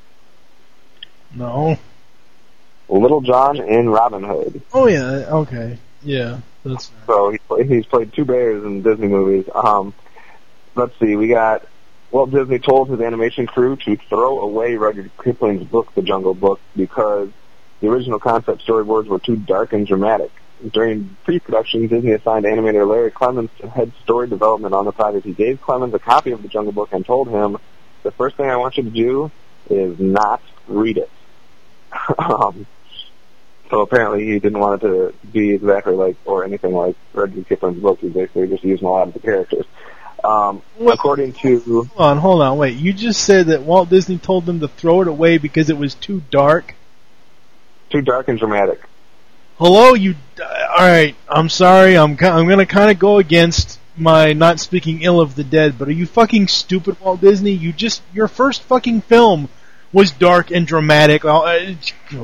no. Little John in Robin Hood. Oh yeah, okay, yeah. That's so he play, he's played two bears in Disney movies. Um, let's see, we got Walt Disney told his animation crew to throw away Rudyard Kipling's book, The Jungle Book, because the original concept storyboards were too dark and dramatic. During pre-production, Disney assigned animator Larry Clemens to head story development on the project. He gave Clemens a copy of The Jungle Book and told him, "The first thing I want you to do is not read it." um, So apparently he didn't want it to be exactly like, or anything like Rudyard Kipling's book. He's basically just using a lot of the characters. Um, Wait, according to... Hold on, hold on, wait. You just said that Walt Disney told them to throw it away because it was too dark? Too dark and dramatic. Hello, you... Alright, I'm sorry, I'm, I'm gonna kind of go against my not speaking ill of the dead, but are you fucking stupid, Walt Disney? You just... Your first fucking film was dark and dramatic. Oh,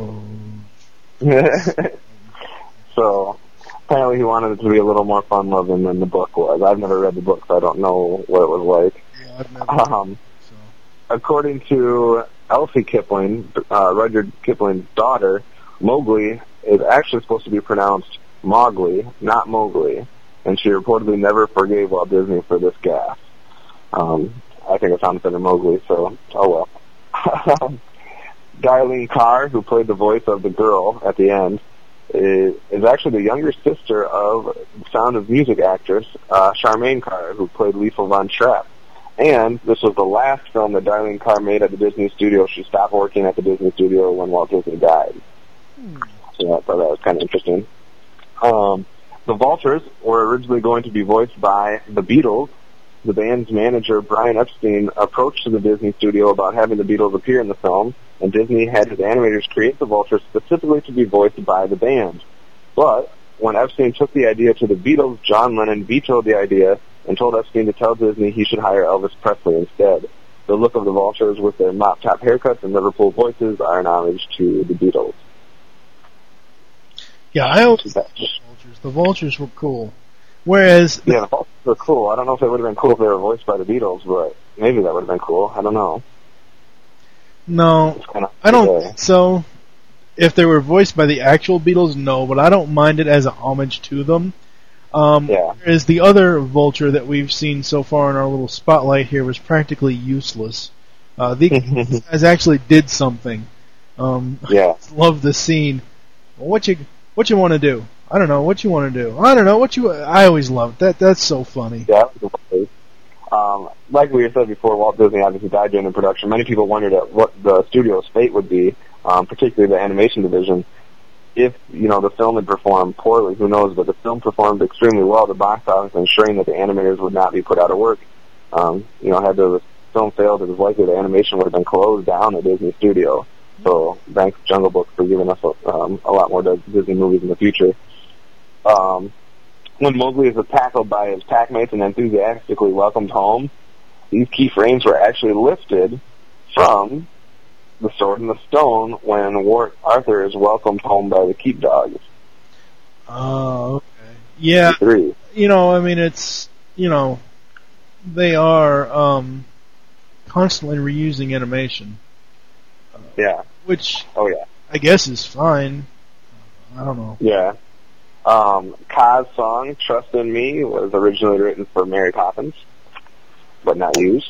So, apparently he wanted it to be a little more fun-loving than the book was. I've never read the book, so I don't know what it was like. Yeah, I've never um, so. According to Elsie Kipling, uh, Rudyard Kipling's daughter, Mowgli is actually supposed to be pronounced Mowgli, not Mowgli, and she reportedly never forgave Walt Disney for this gaffe. Um, I think it sounded better Mowgli, so, oh well. Darlene Carr, who played the voice of the girl at the end, is, is actually the younger sister of Sound of Music actress uh, Charmaine Carr, who played Liesl Von Trapp. And this was the last film that Darlene Carr made at the Disney studio. She stopped working at the Disney studio when Walt Disney died. Hmm. So I thought that was kind of interesting. Um, the Vultures were originally going to be voiced by the Beatles. The band's manager, Brian Epstein, approached the Disney studio about having the Beatles appear in the film, and Disney had his animators create the Vultures specifically to be voiced by the band. But when Epstein took the idea to the Beatles, John Lennon vetoed the idea and told Epstein to tell Disney he should hire Elvis Presley instead. The look of the Vultures with their mop-top haircuts and Liverpool voices are an homage to the Beatles. Yeah, I always thought the Vultures. The Vultures were cool. Whereas... Yeah, the Vultures were cool. I don't know if it would have been cool if they were voiced by the Beatles, but maybe that would have been cool. I don't know. No, kinda I don't think so. If they were voiced by the actual Beatles, no, but I don't mind it as a homage to them. Um, yeah. Whereas the other Vulture that we've seen so far in our little spotlight here was practically useless. Uh, these guys actually did something. Um, yeah. I love the scene. What you what you want to do? I don't know. What you want to do? I don't know. What you? I always loved that. That's so funny. Yeah. Um, like we said before, Walt Disney obviously died during the production. Many people wondered at what the studio's fate would be, um, particularly the animation division. If, you know, the film had performed poorly, who knows, but the film performed extremely well at the box office, ensuring that the animators would not be put out of work. Um, you know, had the film failed, it was likely the animation would have been closed down at Disney Studio. So, thanks Jungle Book for giving us um, a lot more Disney movies in the future. Um, when Mowgli is tackled by his packmates and enthusiastically welcomed home, these key frames were actually lifted from The Sword and the Stone when Wart Arthur is welcomed home by the Keep Dogs. Oh, okay. Yeah. Three. You know, I mean, it's, you know, they are um, constantly reusing animation. Uh, yeah. Which, oh yeah, I guess is fine. I don't know. Yeah. Um, Ka's song, Trust in Me, was originally written for Mary Poppins, but not used.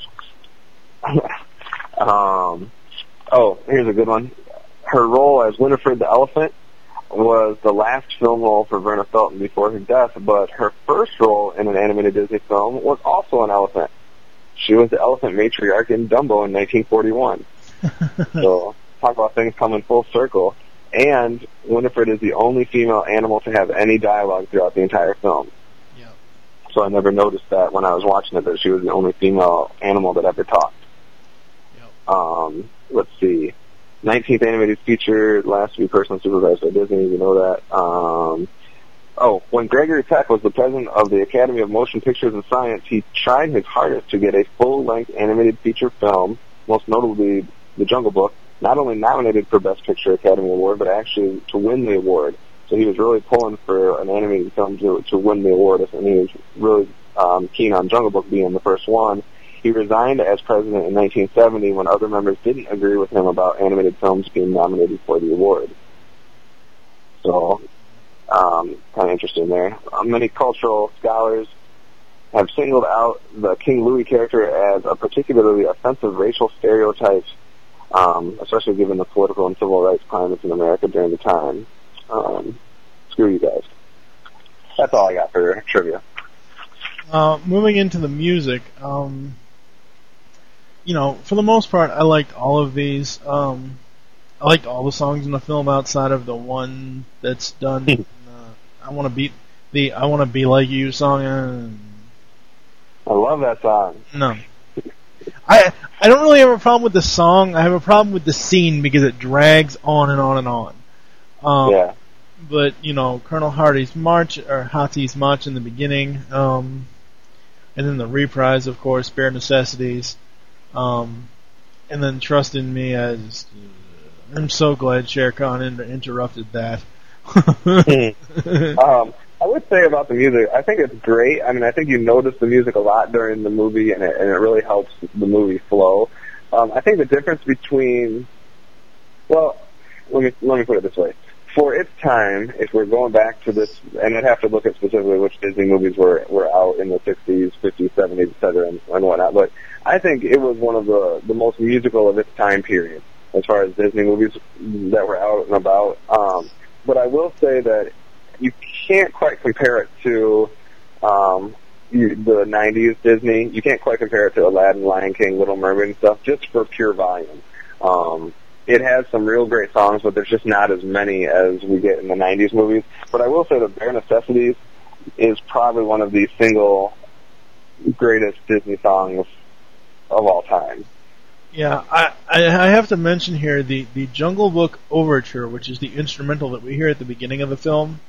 um... Oh, here's a good one. Her role as Winifred the Elephant was the last film role for Verna Felton before her death, but her first role in an animated Disney film was also an elephant. She was the elephant matriarch in Dumbo in nineteen forty-one. So, talk about things coming full circle. And Winifred is the only female animal to have any dialogue throughout the entire film. Yep. So I never noticed that when I was watching it, that she was the only female animal that ever talked. Yep. Um... Let's see. nineteenth animated feature, last to be personally supervised by Disney, you know that. Um, oh, when Gregory Peck was the president of the Academy of Motion Pictures and Science, he tried his hardest to get a full-length animated feature film, most notably The Jungle Book, not only nominated for Best Picture Academy Award, but actually to win the award. So he was really pulling for an animated film to, to win the award, and he was really um, keen on Jungle Book being the first one. He resigned as president in nineteen seventy when other members didn't agree with him about animated films being nominated for the award. So, um, kind of interesting there. Uh, many cultural scholars have singled out the King Louie character as a particularly offensive racial stereotype, um, especially given the political and civil rights climates in America during the time. Um, screw you guys. That's all I got for trivia. Uh, moving into the music, um... you know, for the most part, I liked all of these. Um, I liked all the songs in the film outside of the one that's done. in, uh, I want to be the I want to be like you song. Uh, I love that song. No, I I don't really have a problem with the song. I have a problem with the scene because it drags on and on and on. Um, yeah. But you know, Colonel Hardy's march or Hatti's march in the beginning, um, and then the reprise, of course, Bare Necessities. Um, and then Trust in Me. I just, uh, I'm so glad Shere Khan inter- interrupted that. um, I would say about the music, I think it's great. I mean, I think you notice the music a lot during the movie, and it, and it really helps the movie flow. Um, I think the difference between, well, let me let me put it this way. For its time, if we're going back to this, and I'd have to look at specifically which Disney movies were were out in the sixties, fifties, seventies, et cetera, and, and whatnot, but I think it was one of the, the most musical of its time period as far as Disney movies that were out and about. Um, but I will say that you can't quite compare it to um, you, the nineties Disney. You can't quite compare it to Aladdin, Lion King, Little Mermaid and stuff, just for pure volume. Um, it has some real great songs, but there's just not as many as we get in the nineties movies. But I will say that Bare Necessities is probably one of the single greatest Disney songs of all time. Yeah, I, I have to mention here the, the Jungle Book Overture, which is the instrumental that we hear at the beginning of the film.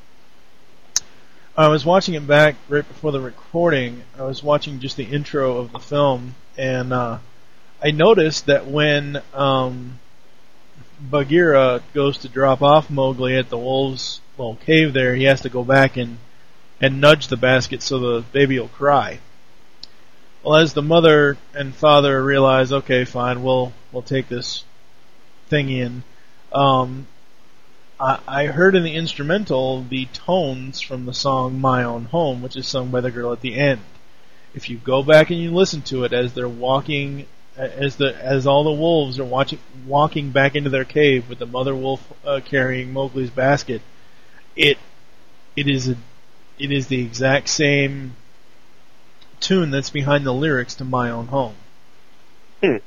I was watching it back right before the recording. I was watching just the intro of the film, and uh, I noticed that when um, Bagheera goes to drop off Mowgli at the wolves' little cave there, he has to go back and, and nudge the basket so the baby will cry. Well, as the mother and father realize, okay, fine, we'll we'll take this thing in. Um, I, I heard in the instrumental the tones from the song "My Own Home," which is sung by the girl at the end. If you go back and you listen to it as they're walking, as the as all the wolves are watching walking back into their cave with the mother wolf uh, carrying Mowgli's basket, it it is a it is the exact same tune that's behind the lyrics to "My Own Home." Hmm.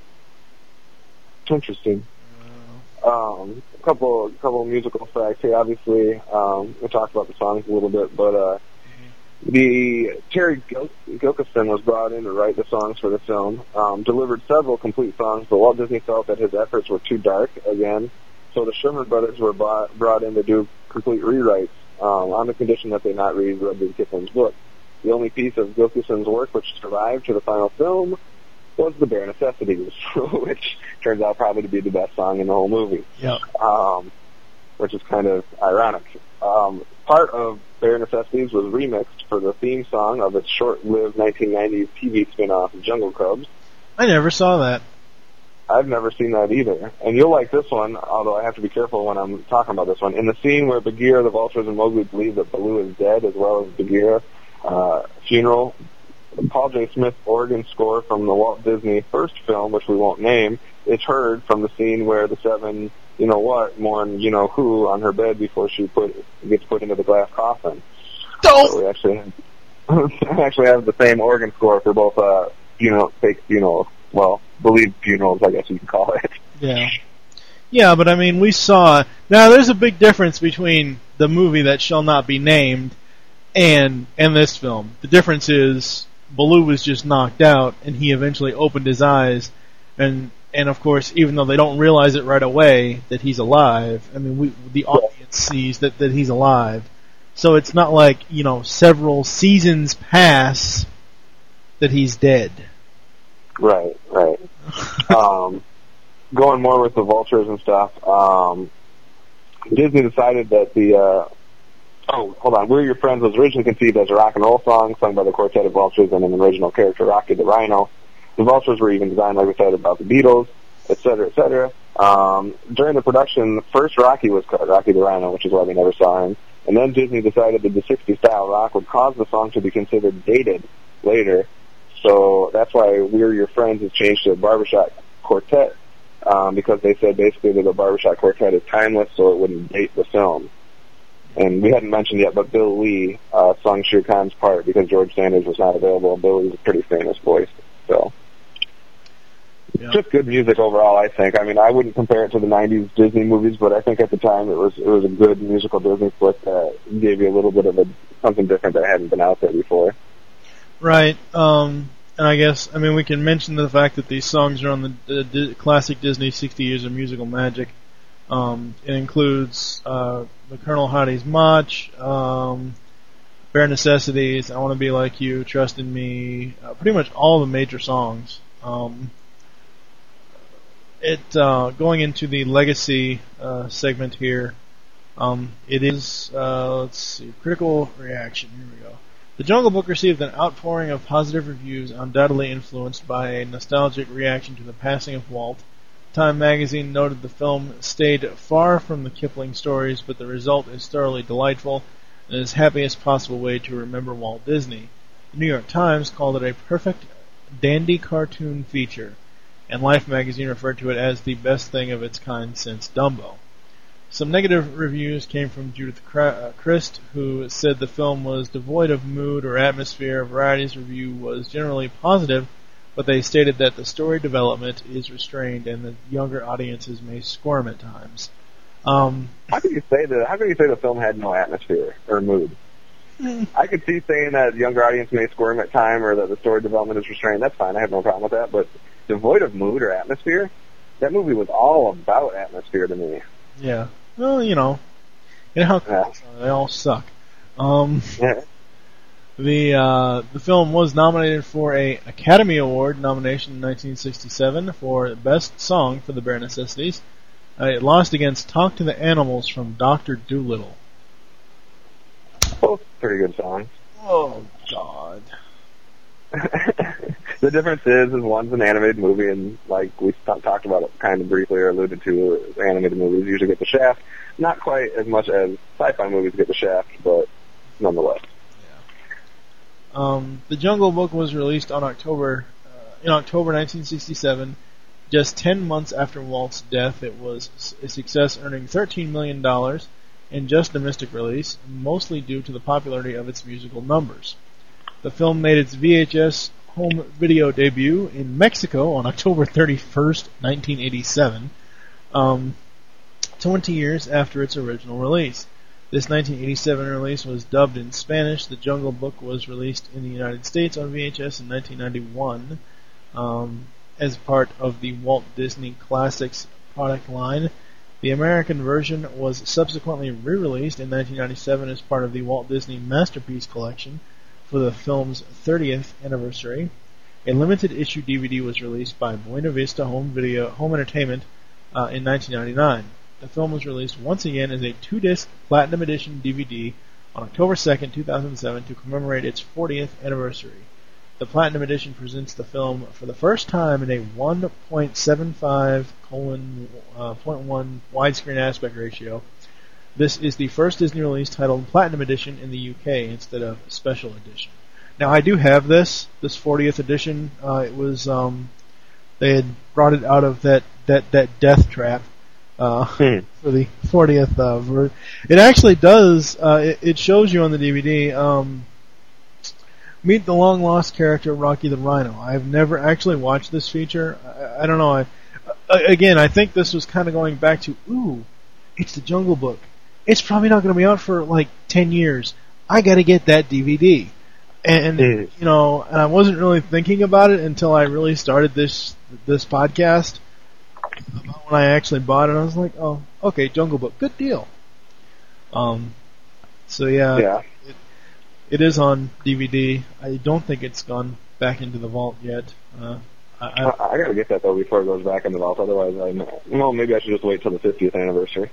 Interesting. Um, a couple, a couple of musical facts here. Obviously, um, we talked about the songs a little bit, but uh, the Terry Gil- Gilkyson was brought in to write the songs for the film. Um, delivered several complete songs, but Walt Disney felt that his efforts were too dark again, so the Sherman brothers were brought, brought in to do complete rewrites um, on the condition that they not read Rudyard Kipling's book. The only piece of Gilkyson's work which survived to the final film was the Bare Necessities, which turns out probably to be the best song in the whole movie. Yeah. Um, which is kind of ironic. Um, part of Bare Necessities was remixed for the theme song of its short-lived nineteen nineties T V spin-off, Jungle Cubs. I never saw that. I've never seen that either. And you'll like this one, although I have to be careful when I'm talking about this one. In the scene where Bagheera, the vultures, and Mowgli believe that Baloo is dead, as well as Bagheera, Uh, funeral, Paul J. Smith organ score from the Walt Disney first film, which we won't name, is heard from the scene where the seven, you know what, mourn, you know who, on her bed before she put gets put into the glass coffin. Don't. So we actually have, actually have the same organ score for both, uh, funeral, fake funerals, well, believed funerals, I guess you can call it. Yeah. Yeah, but I mean, we saw, now there's a big difference between the movie that shall not be named and and this film. The difference is Baloo was just knocked out, and he eventually opened his eyes, and and of course, even though they don't realize it right away that he's alive, I mean, we the audience sees that, that he's alive. So it's not like, you know, several seasons pass that he's dead. Right, right. um, going more with the vultures and stuff, um, Disney decided that the uh, Oh, hold on. We're Your Friends was originally conceived as a rock and roll song sung by the Quartet of Vultures and an original character, Rocky the Rhino. The Vultures were even designed, like we said, about the Beatles, et cetera, et cetera. Um, during the production, the first Rocky was cut, Rocky the Rhino, which is why we never saw him. And then Disney decided that the sixties-style rock would cause the song to be considered dated later. So that's why We're Your Friends is changed to a Barbershop Quartet, um, because they said basically that the Barbershop Quartet is timeless, so it wouldn't date the film. And we hadn't mentioned yet, but Bill Lee uh, sung Shere Khan's part because George Sanders was not available. Bill Lee's a pretty famous voice, so yeah. Just good music overall, I think. I mean, I wouldn't compare it to the nineties Disney movies, but I think at the time it was it was a good musical Disney flick that gave you a little bit of a something different that hadn't been out there before. Right. Um, and I guess I mean we can mention the fact that these songs are on the, the, the classic Disney sixty Years of Musical Magic. Um, it includes uh, the Colonel Hotties March, um, Bare Necessities, I Want to Be Like You, Trust in Me, uh, pretty much all the major songs. Um, it uh, going into the legacy uh, segment here, um, it is, uh, let's see, critical reaction, here we go. The Jungle Book received an outpouring of positive reviews, undoubtedly influenced by a nostalgic reaction to the passing of Walt. Time magazine noted the film stayed far from the Kipling stories, but the result is thoroughly delightful and is the happiest possible way to remember Walt Disney. The New York Times called it a perfect dandy cartoon feature, and Life magazine referred to it as the best thing of its kind since Dumbo. Some negative reviews came from Judith Christ, who said the film was devoid of mood or atmosphere. Variety's review was generally positive, but they stated that the story development is restrained and that younger audiences may squirm at times. Um, how could you say that? How could you say the film had no atmosphere or mood? I could see saying that younger audience may squirm at time or that the story development is restrained. That's fine. I have no problem with that. But devoid of mood or atmosphere, that movie was all about atmosphere to me. Yeah. Well, you know, you know how yeah. they all suck. Um, yeah. The uh, the film was nominated for a Academy Award nomination in nineteen sixty-seven for Best Song for the Bare Necessities. Uh, it lost against Talk to the Animals from Doctor Dolittle. Both pretty good songs. Oh, God. The difference is, is one's an animated movie, and like we t- talked about it kind of briefly or alluded to, animated movies usually get the shaft. Not quite as much as sci-fi movies get the shaft, but nonetheless. Yeah. Um, The Jungle Book was released on October uh, in October nineteen sixty-seven. Just ten months after Walt's death, it was a success, earning thirteen million dollars in just domestic release, mostly due to the popularity of its musical numbers. The film made its V H S home video debut in Mexico on October thirty-first, nineteen eighty-seven, um, twenty years after its original release. This nineteen eighty-seven release was dubbed in Spanish. The Jungle Book was released in the United States on V H S in nineteen ninety-one um, as part of the Walt Disney Classics product line. The American version was subsequently re-released in nineteen ninety-seven as part of the Walt Disney Masterpiece Collection for the film's thirtieth anniversary. A limited issue D V D was released by Buena Vista Home Video Home Entertainment uh, in nineteen ninety-nine. The film was released once again as a two-disc Platinum Edition D V D on October second, two thousand seven to commemorate its fortieth anniversary. The Platinum Edition presents the film for the first time in a one point seven five colon uh, point one widescreen aspect ratio. This is the first Disney release titled Platinum Edition in the U K instead of Special Edition. Now, I do have this, this fortieth edition. Uh, it was, um, they had brought it out of that, that, that death trap, uh, hmm. for the fortieth, uh, version. It actually does, uh, it, it shows you on the D V D, um, meet the long-lost character Rocky the Rhino. I've never actually watched this feature. I, I don't know. I, uh, again, I think this was kind of going back to, ooh, it's the Jungle Book. It's probably not going to be out for like ten years. I got to get that D V D. And, mm. you know, and I wasn't really thinking about it until I really started this this podcast. About when I actually bought it, I was like, oh, okay, Jungle Book, good deal. Um, so yeah, yeah. It, it is on D V D. I don't think it's gone back into the vault yet. Uh, I, I, I gotta get that though before it goes back in the vault. Otherwise, I know. Well, maybe I should just wait till the fiftieth anniversary.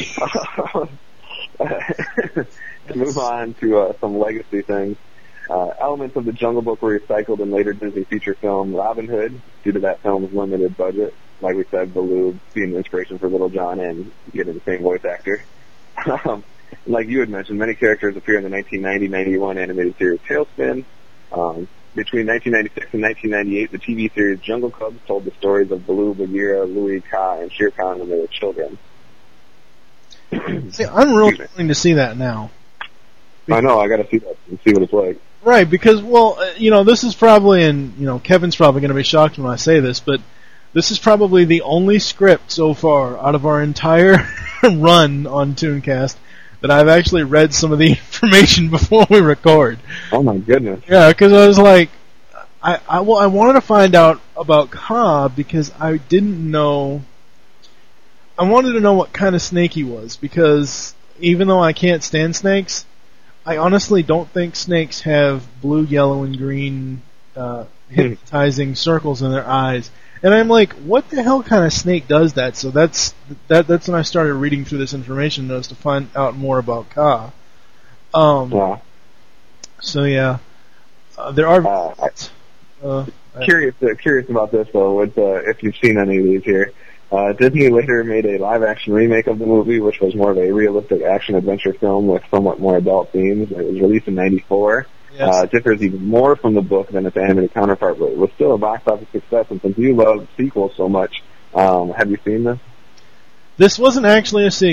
To move on to uh, some legacy things. Uh, elements of the Jungle Book were recycled in later Disney feature film Robin Hood due to that film's limited budget. Like we said, Baloo being the inspiration for Little John and getting the same voice actor. um, like you had mentioned, many characters appear in the nineteen ninety ninety-one animated series Tailspin. Um, between nineteen ninety-six and nineteen ninety-eight, the T V series Jungle Cubs told the stories of Baloo, Bagheera, Louie, Kaa, and Shere Khan when they were children. See, I'm really wanting to see that now. I know, I gotta see that and see what it's like. Right, because, well, uh, you know, this is probably, and, you know, Kevin's probably going to be shocked when I say this, but this is probably the only script so far out of our entire run on Tooncast that I've actually read some of the information before we record. Oh my goodness. Yeah, because I was like, I, I, well, I wanted to find out about Kaa because I didn't know, I wanted to know what kind of snake he was, because even though I can't stand snakes, I honestly don't think snakes have blue, yellow, and green uh, hypnotizing circles in their eyes. And I'm like, what the hell kind of snake does that? So that's that. That's when I started reading through this information notes to find out more about Kaa. Um, yeah. So yeah, uh, there are. Uh, uh, curious, uh, curious about this though. With, uh, if you've seen any of these here. Uh, Disney later made a live-action remake of the movie, which was more of a realistic action-adventure film with somewhat more adult themes. It was released in ninety-four. Yes. Uh, it differs even more from the book than its animated counterpart, but it was still a box office success. And since you love sequels so much, um, have you seen this? This wasn't actually a sequel.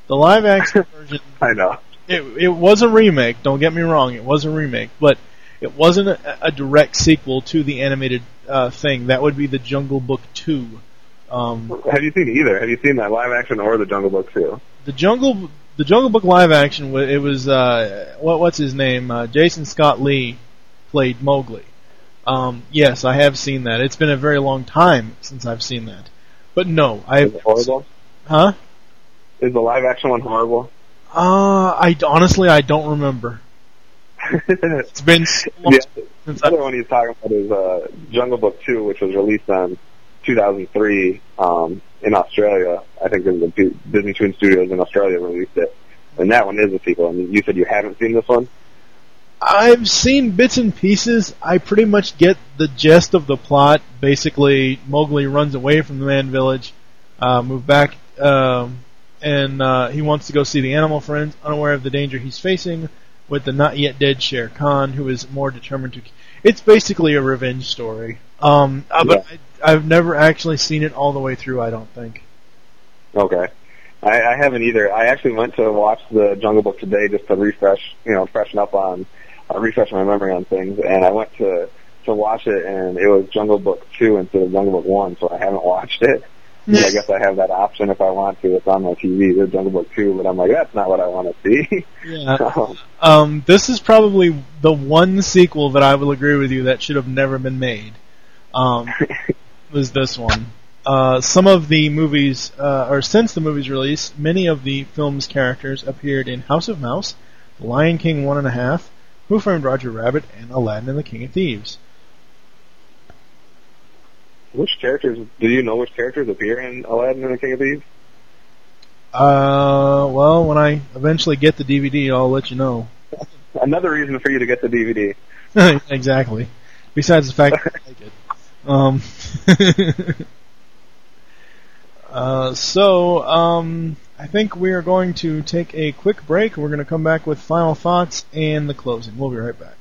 The live action version, I know. it it was a remake. Don't get me wrong, it was a remake, but it wasn't a, a direct sequel to the animated uh, thing. That would be the Jungle Book two. Um, Have you seen either? Have you seen that live action or the Jungle Book two? the Jungle the Jungle Book live action. wa- It was uh, what what's his name? Uh, Jason Scott Lee played Mowgli. Um, yes, I have seen that. It's been a very long time since I've seen that. But no, I Is it horrible? huh? Is the live action one horrible? Uh, I honestly I don't remember. It's been so long Yeah. since The I. other one he's talking about is uh, Jungle Book two, which was released on two thousand three um, in Australia. I think it was the Disney Toon Studios in Australia released it. And that one is a sequel. And you said you haven't seen this one? I've seen bits and pieces. I pretty much get the gist of the plot. Basically, Mowgli runs away from the man village, uh, move back, um, and uh, he wants to go see the animal friends, unaware of the danger he's facing with the not yet dead Shere Khan, who is more determined to. It's basically a revenge story. Um, uh, but I, I've never actually seen it all the way through. I don't think. Okay. I, I haven't either. I actually went to watch the Jungle Book today just to refresh, you know, freshen up on, uh, refresh my memory on things. And I went to to watch it, and it was Jungle Book two instead of Jungle Book one, so I haven't watched it. And I guess I have that option if I want to. It's on my T V. There's Jungle Book two, but I'm like, that's not what I want to see. Yeah. um, Um, this is probably the one sequel that I will agree with you that should have never been made. Um, was this one. Uh, some of the movies, uh, or since the movie's release, many of the film's characters appeared in House of Mouse, The Lion King One and a Half, Who Framed Roger Rabbit, and Aladdin and the King of Thieves. which characters, do you know which characters appear in Aladdin and the King of Thieves? Uh, well, when I eventually get the D V D, I'll let you know. Another reason for you to get the D V D. Exactly. Besides the fact that I like it. Um, uh, so, um, I think we are going to take a quick break. We're going to come back with final thoughts and the closing. We'll be right back.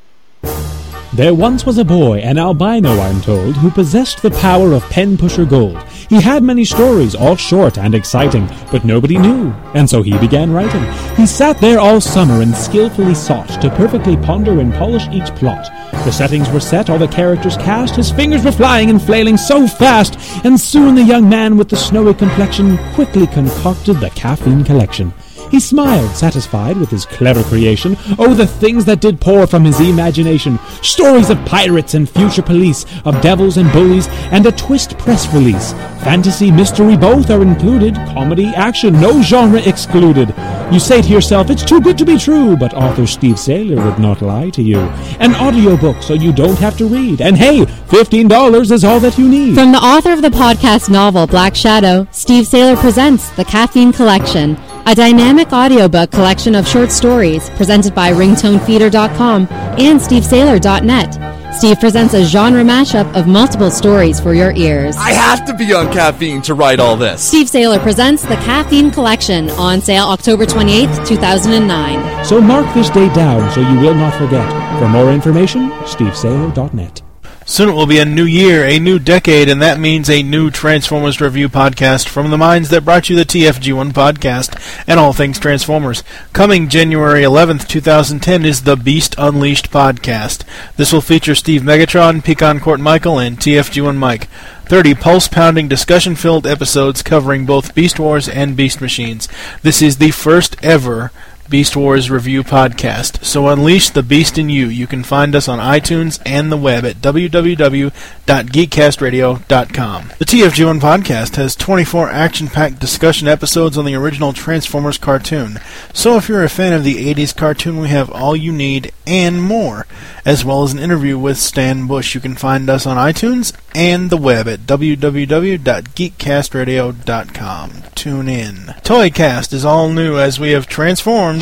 There once was a boy, an albino I'm told, who possessed the power of pen-pusher gold. He had many stories, all short and exciting, but nobody knew, and so he began writing. He sat there all summer and skillfully sought to perfectly ponder and polish each plot. The settings were set, all the characters cast, his fingers were flying and flailing so fast, and soon the young man with the snowy complexion quickly concocted the Caffeine Collection. He smiled, satisfied with his clever creation. Oh, the things that did pour from his imagination. Stories of pirates and future police, of devils and bullies, and a twist press release. Fantasy, mystery, both are included. Comedy, action, no genre excluded. You say to yourself, it's too good to be true, but author Steve Saylor would not lie to you. An audiobook so you don't have to read. And hey, fifteen dollars is all that you need. From the author of the podcast novel Black Shadow, Steve Saylor presents The Caffeine Collection, a dynamic audiobook collection of short stories presented by ringtone feeder dot com and steve saylor dot net. Steve presents a genre mashup of multiple stories for your ears. I have to be on caffeine to write all this. Steve Saylor presents The Caffeine Collection, on sale October twenty-eighth, two thousand nine. So mark this date down so you will not forget. For more information, steve saylor dot net. Soon it will be a new year, a new decade, and that means a new Transformers Review podcast from the minds that brought you the T F G one podcast and all things Transformers. Coming January eleventh, twenty ten is the Beast Unleashed podcast. This will feature Steve Megatron, Pecan Court Michael, and T F G one Mike. thirty pulse-pounding, discussion-filled episodes covering both Beast Wars and Beast Machines. This is the first ever Beast Wars Review podcast. So unleash the beast in you. You can find us on iTunes and the web at w w w dot geek cast radio dot com. The T F G one podcast has twenty-four action-packed discussion episodes on the original Transformers cartoon. So if you're a fan of the eighties cartoon, we have all you need and more, as well as an interview with Stan Bush. You can find us on iTunes and the web at w w w dot geek cast radio dot com. Tune in. Toycast is all new as we have transformed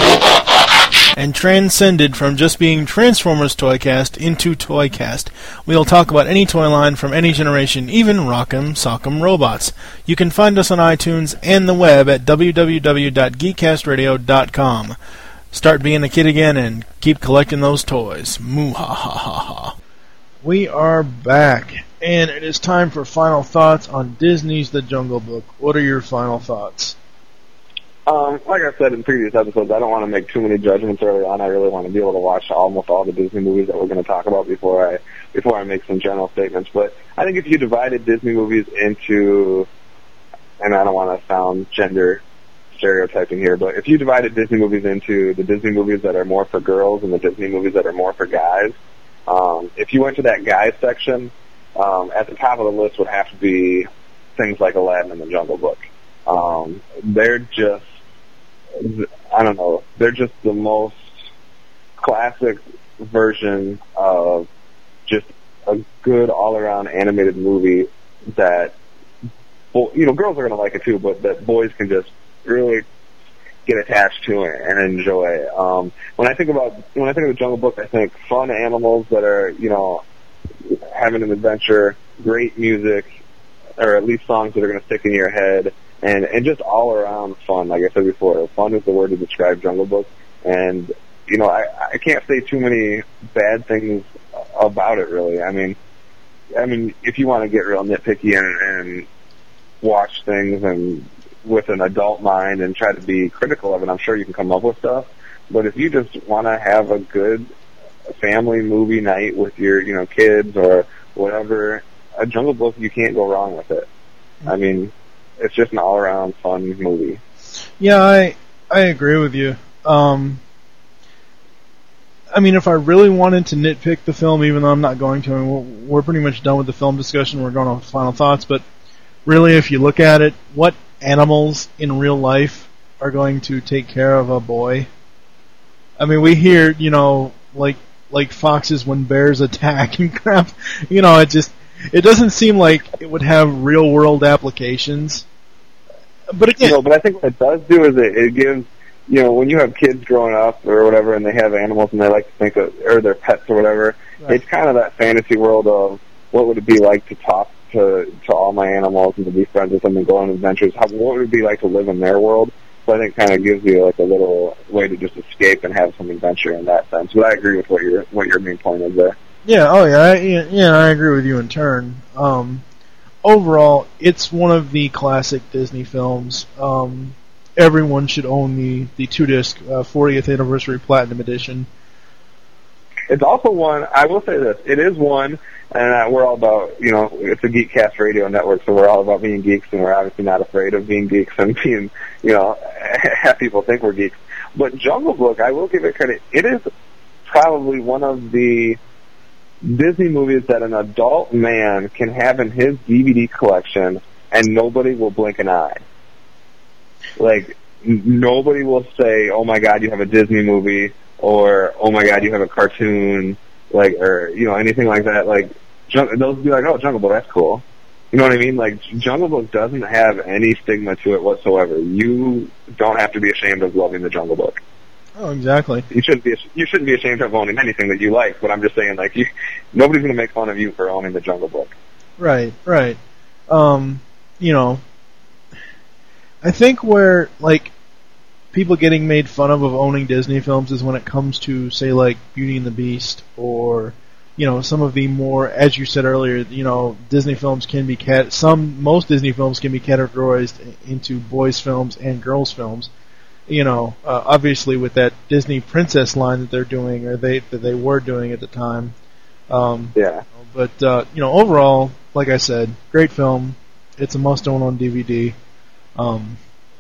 and transcended from just being Transformers Toycast into Toycast. We'll talk about any toy line from any generation, even Rock'em Sock'em Robots. You can find us on iTunes and the web at w w w dot geek cast radio dot com. Start being a kid again and keep collecting those toys. Moo ha ha ha ha. We are back, and it is time for final thoughts on Disney's The Jungle Book. What are your final thoughts? Um, like I said in previous episodes, I don't want to make too many judgments early on. I really want to be able to watch almost all the Disney movies that we're going to talk about before I before I make some general statements. But I think if you divided Disney movies into, and I don't want to sound gender stereotyping here, but if you divided Disney movies into the Disney movies that are more for girls and the Disney movies that are more for guys, um, if you went to that guys section, um, at the top of the list would have to be things like Aladdin and the Jungle Book. Um, they're just, I don't know, they're just the most classic version of just a good all-around animated movie that, well, you know, girls are going to like it too, but that boys can just really get attached to it and enjoy. Um, when I think about, when I think of the Jungle Book, I think fun animals that are, you know, having an adventure, great music, or at least songs that are going to stick in your head, and and just all around fun. Like I said before, fun is the word to describe Jungle Book. And you know, I I can't say too many bad things about it really. I mean, I mean, if you want to get real nitpicky and, and watch things and with an adult mind and try to be critical of it, I'm sure you can come up with stuff. But if you just want to have a good family movie night with your, you know, kids or whatever, a Jungle Book, you can't go wrong with it. I mean, it's just an all-around fun movie. Yeah, I I agree with you. Um, I mean, if I really wanted to nitpick the film, even though I'm not going to, I mean, we're, we're pretty much done with the film discussion. We're going on final thoughts. But really, if you look at it, what animals in real life are going to take care of a boy? I mean, we hear, you know, like like foxes when bears attack and crap. You know, it just... It doesn't seem like it would have real-world applications. But again... You know, but I think what it does do is it, it gives, you know, when you have kids growing up or whatever and they have animals and they like to think of, or their pets or whatever, right. It's kind of that fantasy world of what would it be like to talk to, to all my animals and to be friends with them and go on adventures. How, what would it be like to live in their world? So I think it kind of gives you like a little way to just escape and have some adventure in that sense. But I agree with what your what your main point is there. Yeah, oh yeah, I, yeah, I agree with you in turn. Um, overall, it's one of the classic Disney films. Um, everyone should own the, the two-disc uh, fortieth Anniversary Platinum Edition. It's also one, I will say this, it is one, and uh, we're all about, you know, it's a Geekcast radio network, so we're all about being geeks, and we're obviously not afraid of being geeks and being, you know, have people think we're geeks. But Jungle Book, I will give it credit, it is probably one of the Disney movies that an adult man can have in his D V D collection and nobody will blink an eye. Like, n- nobody will say, oh my god, you have a Disney movie, or oh my god, you have a cartoon, like, or, you know, anything like that. Like, jung- they'll be like, oh, Jungle Book, that's cool. You know what I mean? Like, Jungle Book doesn't have any stigma to it whatsoever. You don't have to be ashamed of loving the Jungle Book. Oh, exactly. You shouldn't be you shouldn't be ashamed of owning anything that you like, but I'm just saying, like, you, nobody's going to make fun of you for owning the Jungle Book. Right, right. Um, you know, I think where, like, people getting made fun of of owning Disney films is when it comes to, say, like, Beauty and the Beast, or, you know, some of the more, as you said earlier, you know, Disney films can be, cat- some, most Disney films can be categorized into boys' films and girls' films. You know, uh, obviously with that Disney Princess line that they're doing, or they that they were doing at the time. Um, yeah. But uh, you know, overall, like I said, great film. It's a must-own on D V D. Um,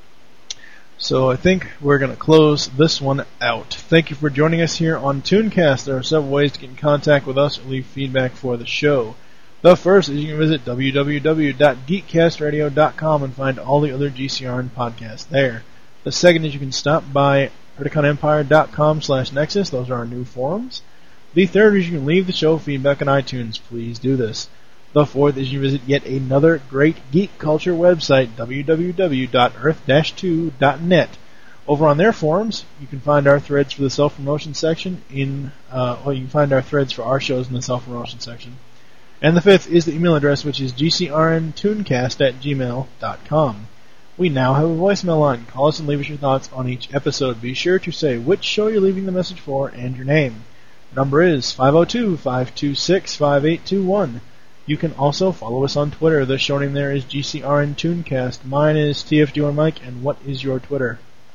so I think we're going to close this one out. Thank you for joining us here on Tooncast. There are several ways to get in contact with us or leave feedback for the show. The first is you can visit w w w dot geekcast radio dot com and find all the other G C R N podcasts there. The second is you can stop by Criticon Empire dot com slash Nexus. Those are our new forums. The third is you can leave the show feedback on iTunes. Please do this. The fourth is you visit yet another great geek culture website, w w w dot earth dash two dot net. Over on their forums, you can find our threads for the self-promotion section in, uh, well, you can find our threads for our shows in the self-promotion section. And the fifth is the email address, which is g c r n tooncast at gmail dot com. We now have a voicemail line. Call us and leave us your thoughts on each episode. Be sure to say which show you're leaving the message for and your name. Number is five oh two, five two six, five eight two one. You can also follow us on Twitter. The show name there is G C R N Tooncast. Mine is T F D one Mike, and what is your Twitter?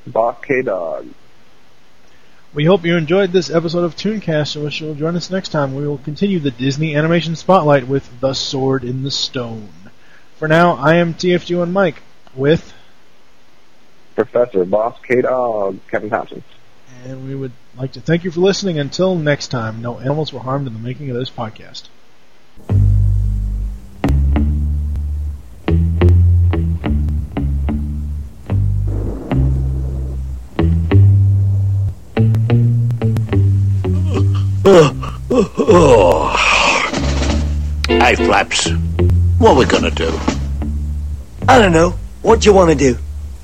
Boss K-Dog. We hope you enjoyed this episode of Tooncast and wish you'll join us next time. We will continue the Disney Animation Spotlight with The Sword in the Stone. For now, I am T F G one Mike with Professor Boss K-Dog, Kevin Thompson. And we would like to thank you for listening. Until next time, no animals were harmed in the making of this podcast. Hey, Flaps, what are we gonna do? I don't know. What do you want to do?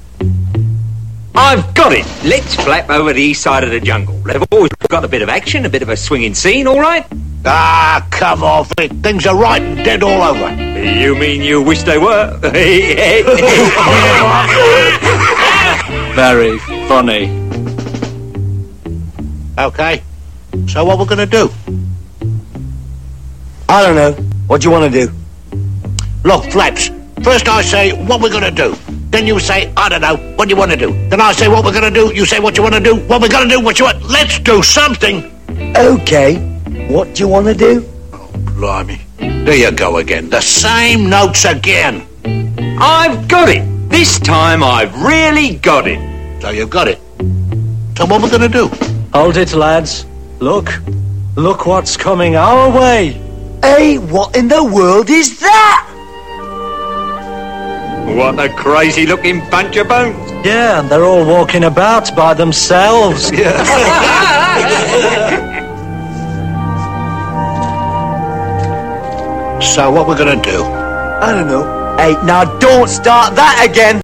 I've got it. Let's flap over the east side of the jungle. They've always got a bit of action, a bit of a swinging scene, all right? Ah, come off it. Things are right and dead all over. You mean you wish they were? Very funny. Okay, so what we're gonna do? I don't know. What do you want to do? Look, Flaps, first I say what we're gonna do. Then you say, I don't know, what do you want to do? Then I say what we're gonna do, you say what you want to do, what we're gonna do, what you want. Let's do something. Okay. What do you want to do? Oh, blimey. There you go again. The same notes again. I've got it. This time I've really got it. So you've got it. So what we're gonna do? Hold it, lads. Look. Look what's coming our way. Hey, what in the world is that? What a crazy-looking bunch of bones. Yeah, and they're all walking about by themselves. Yeah. So what we're gonna do? I don't know. Hey, now don't start that again.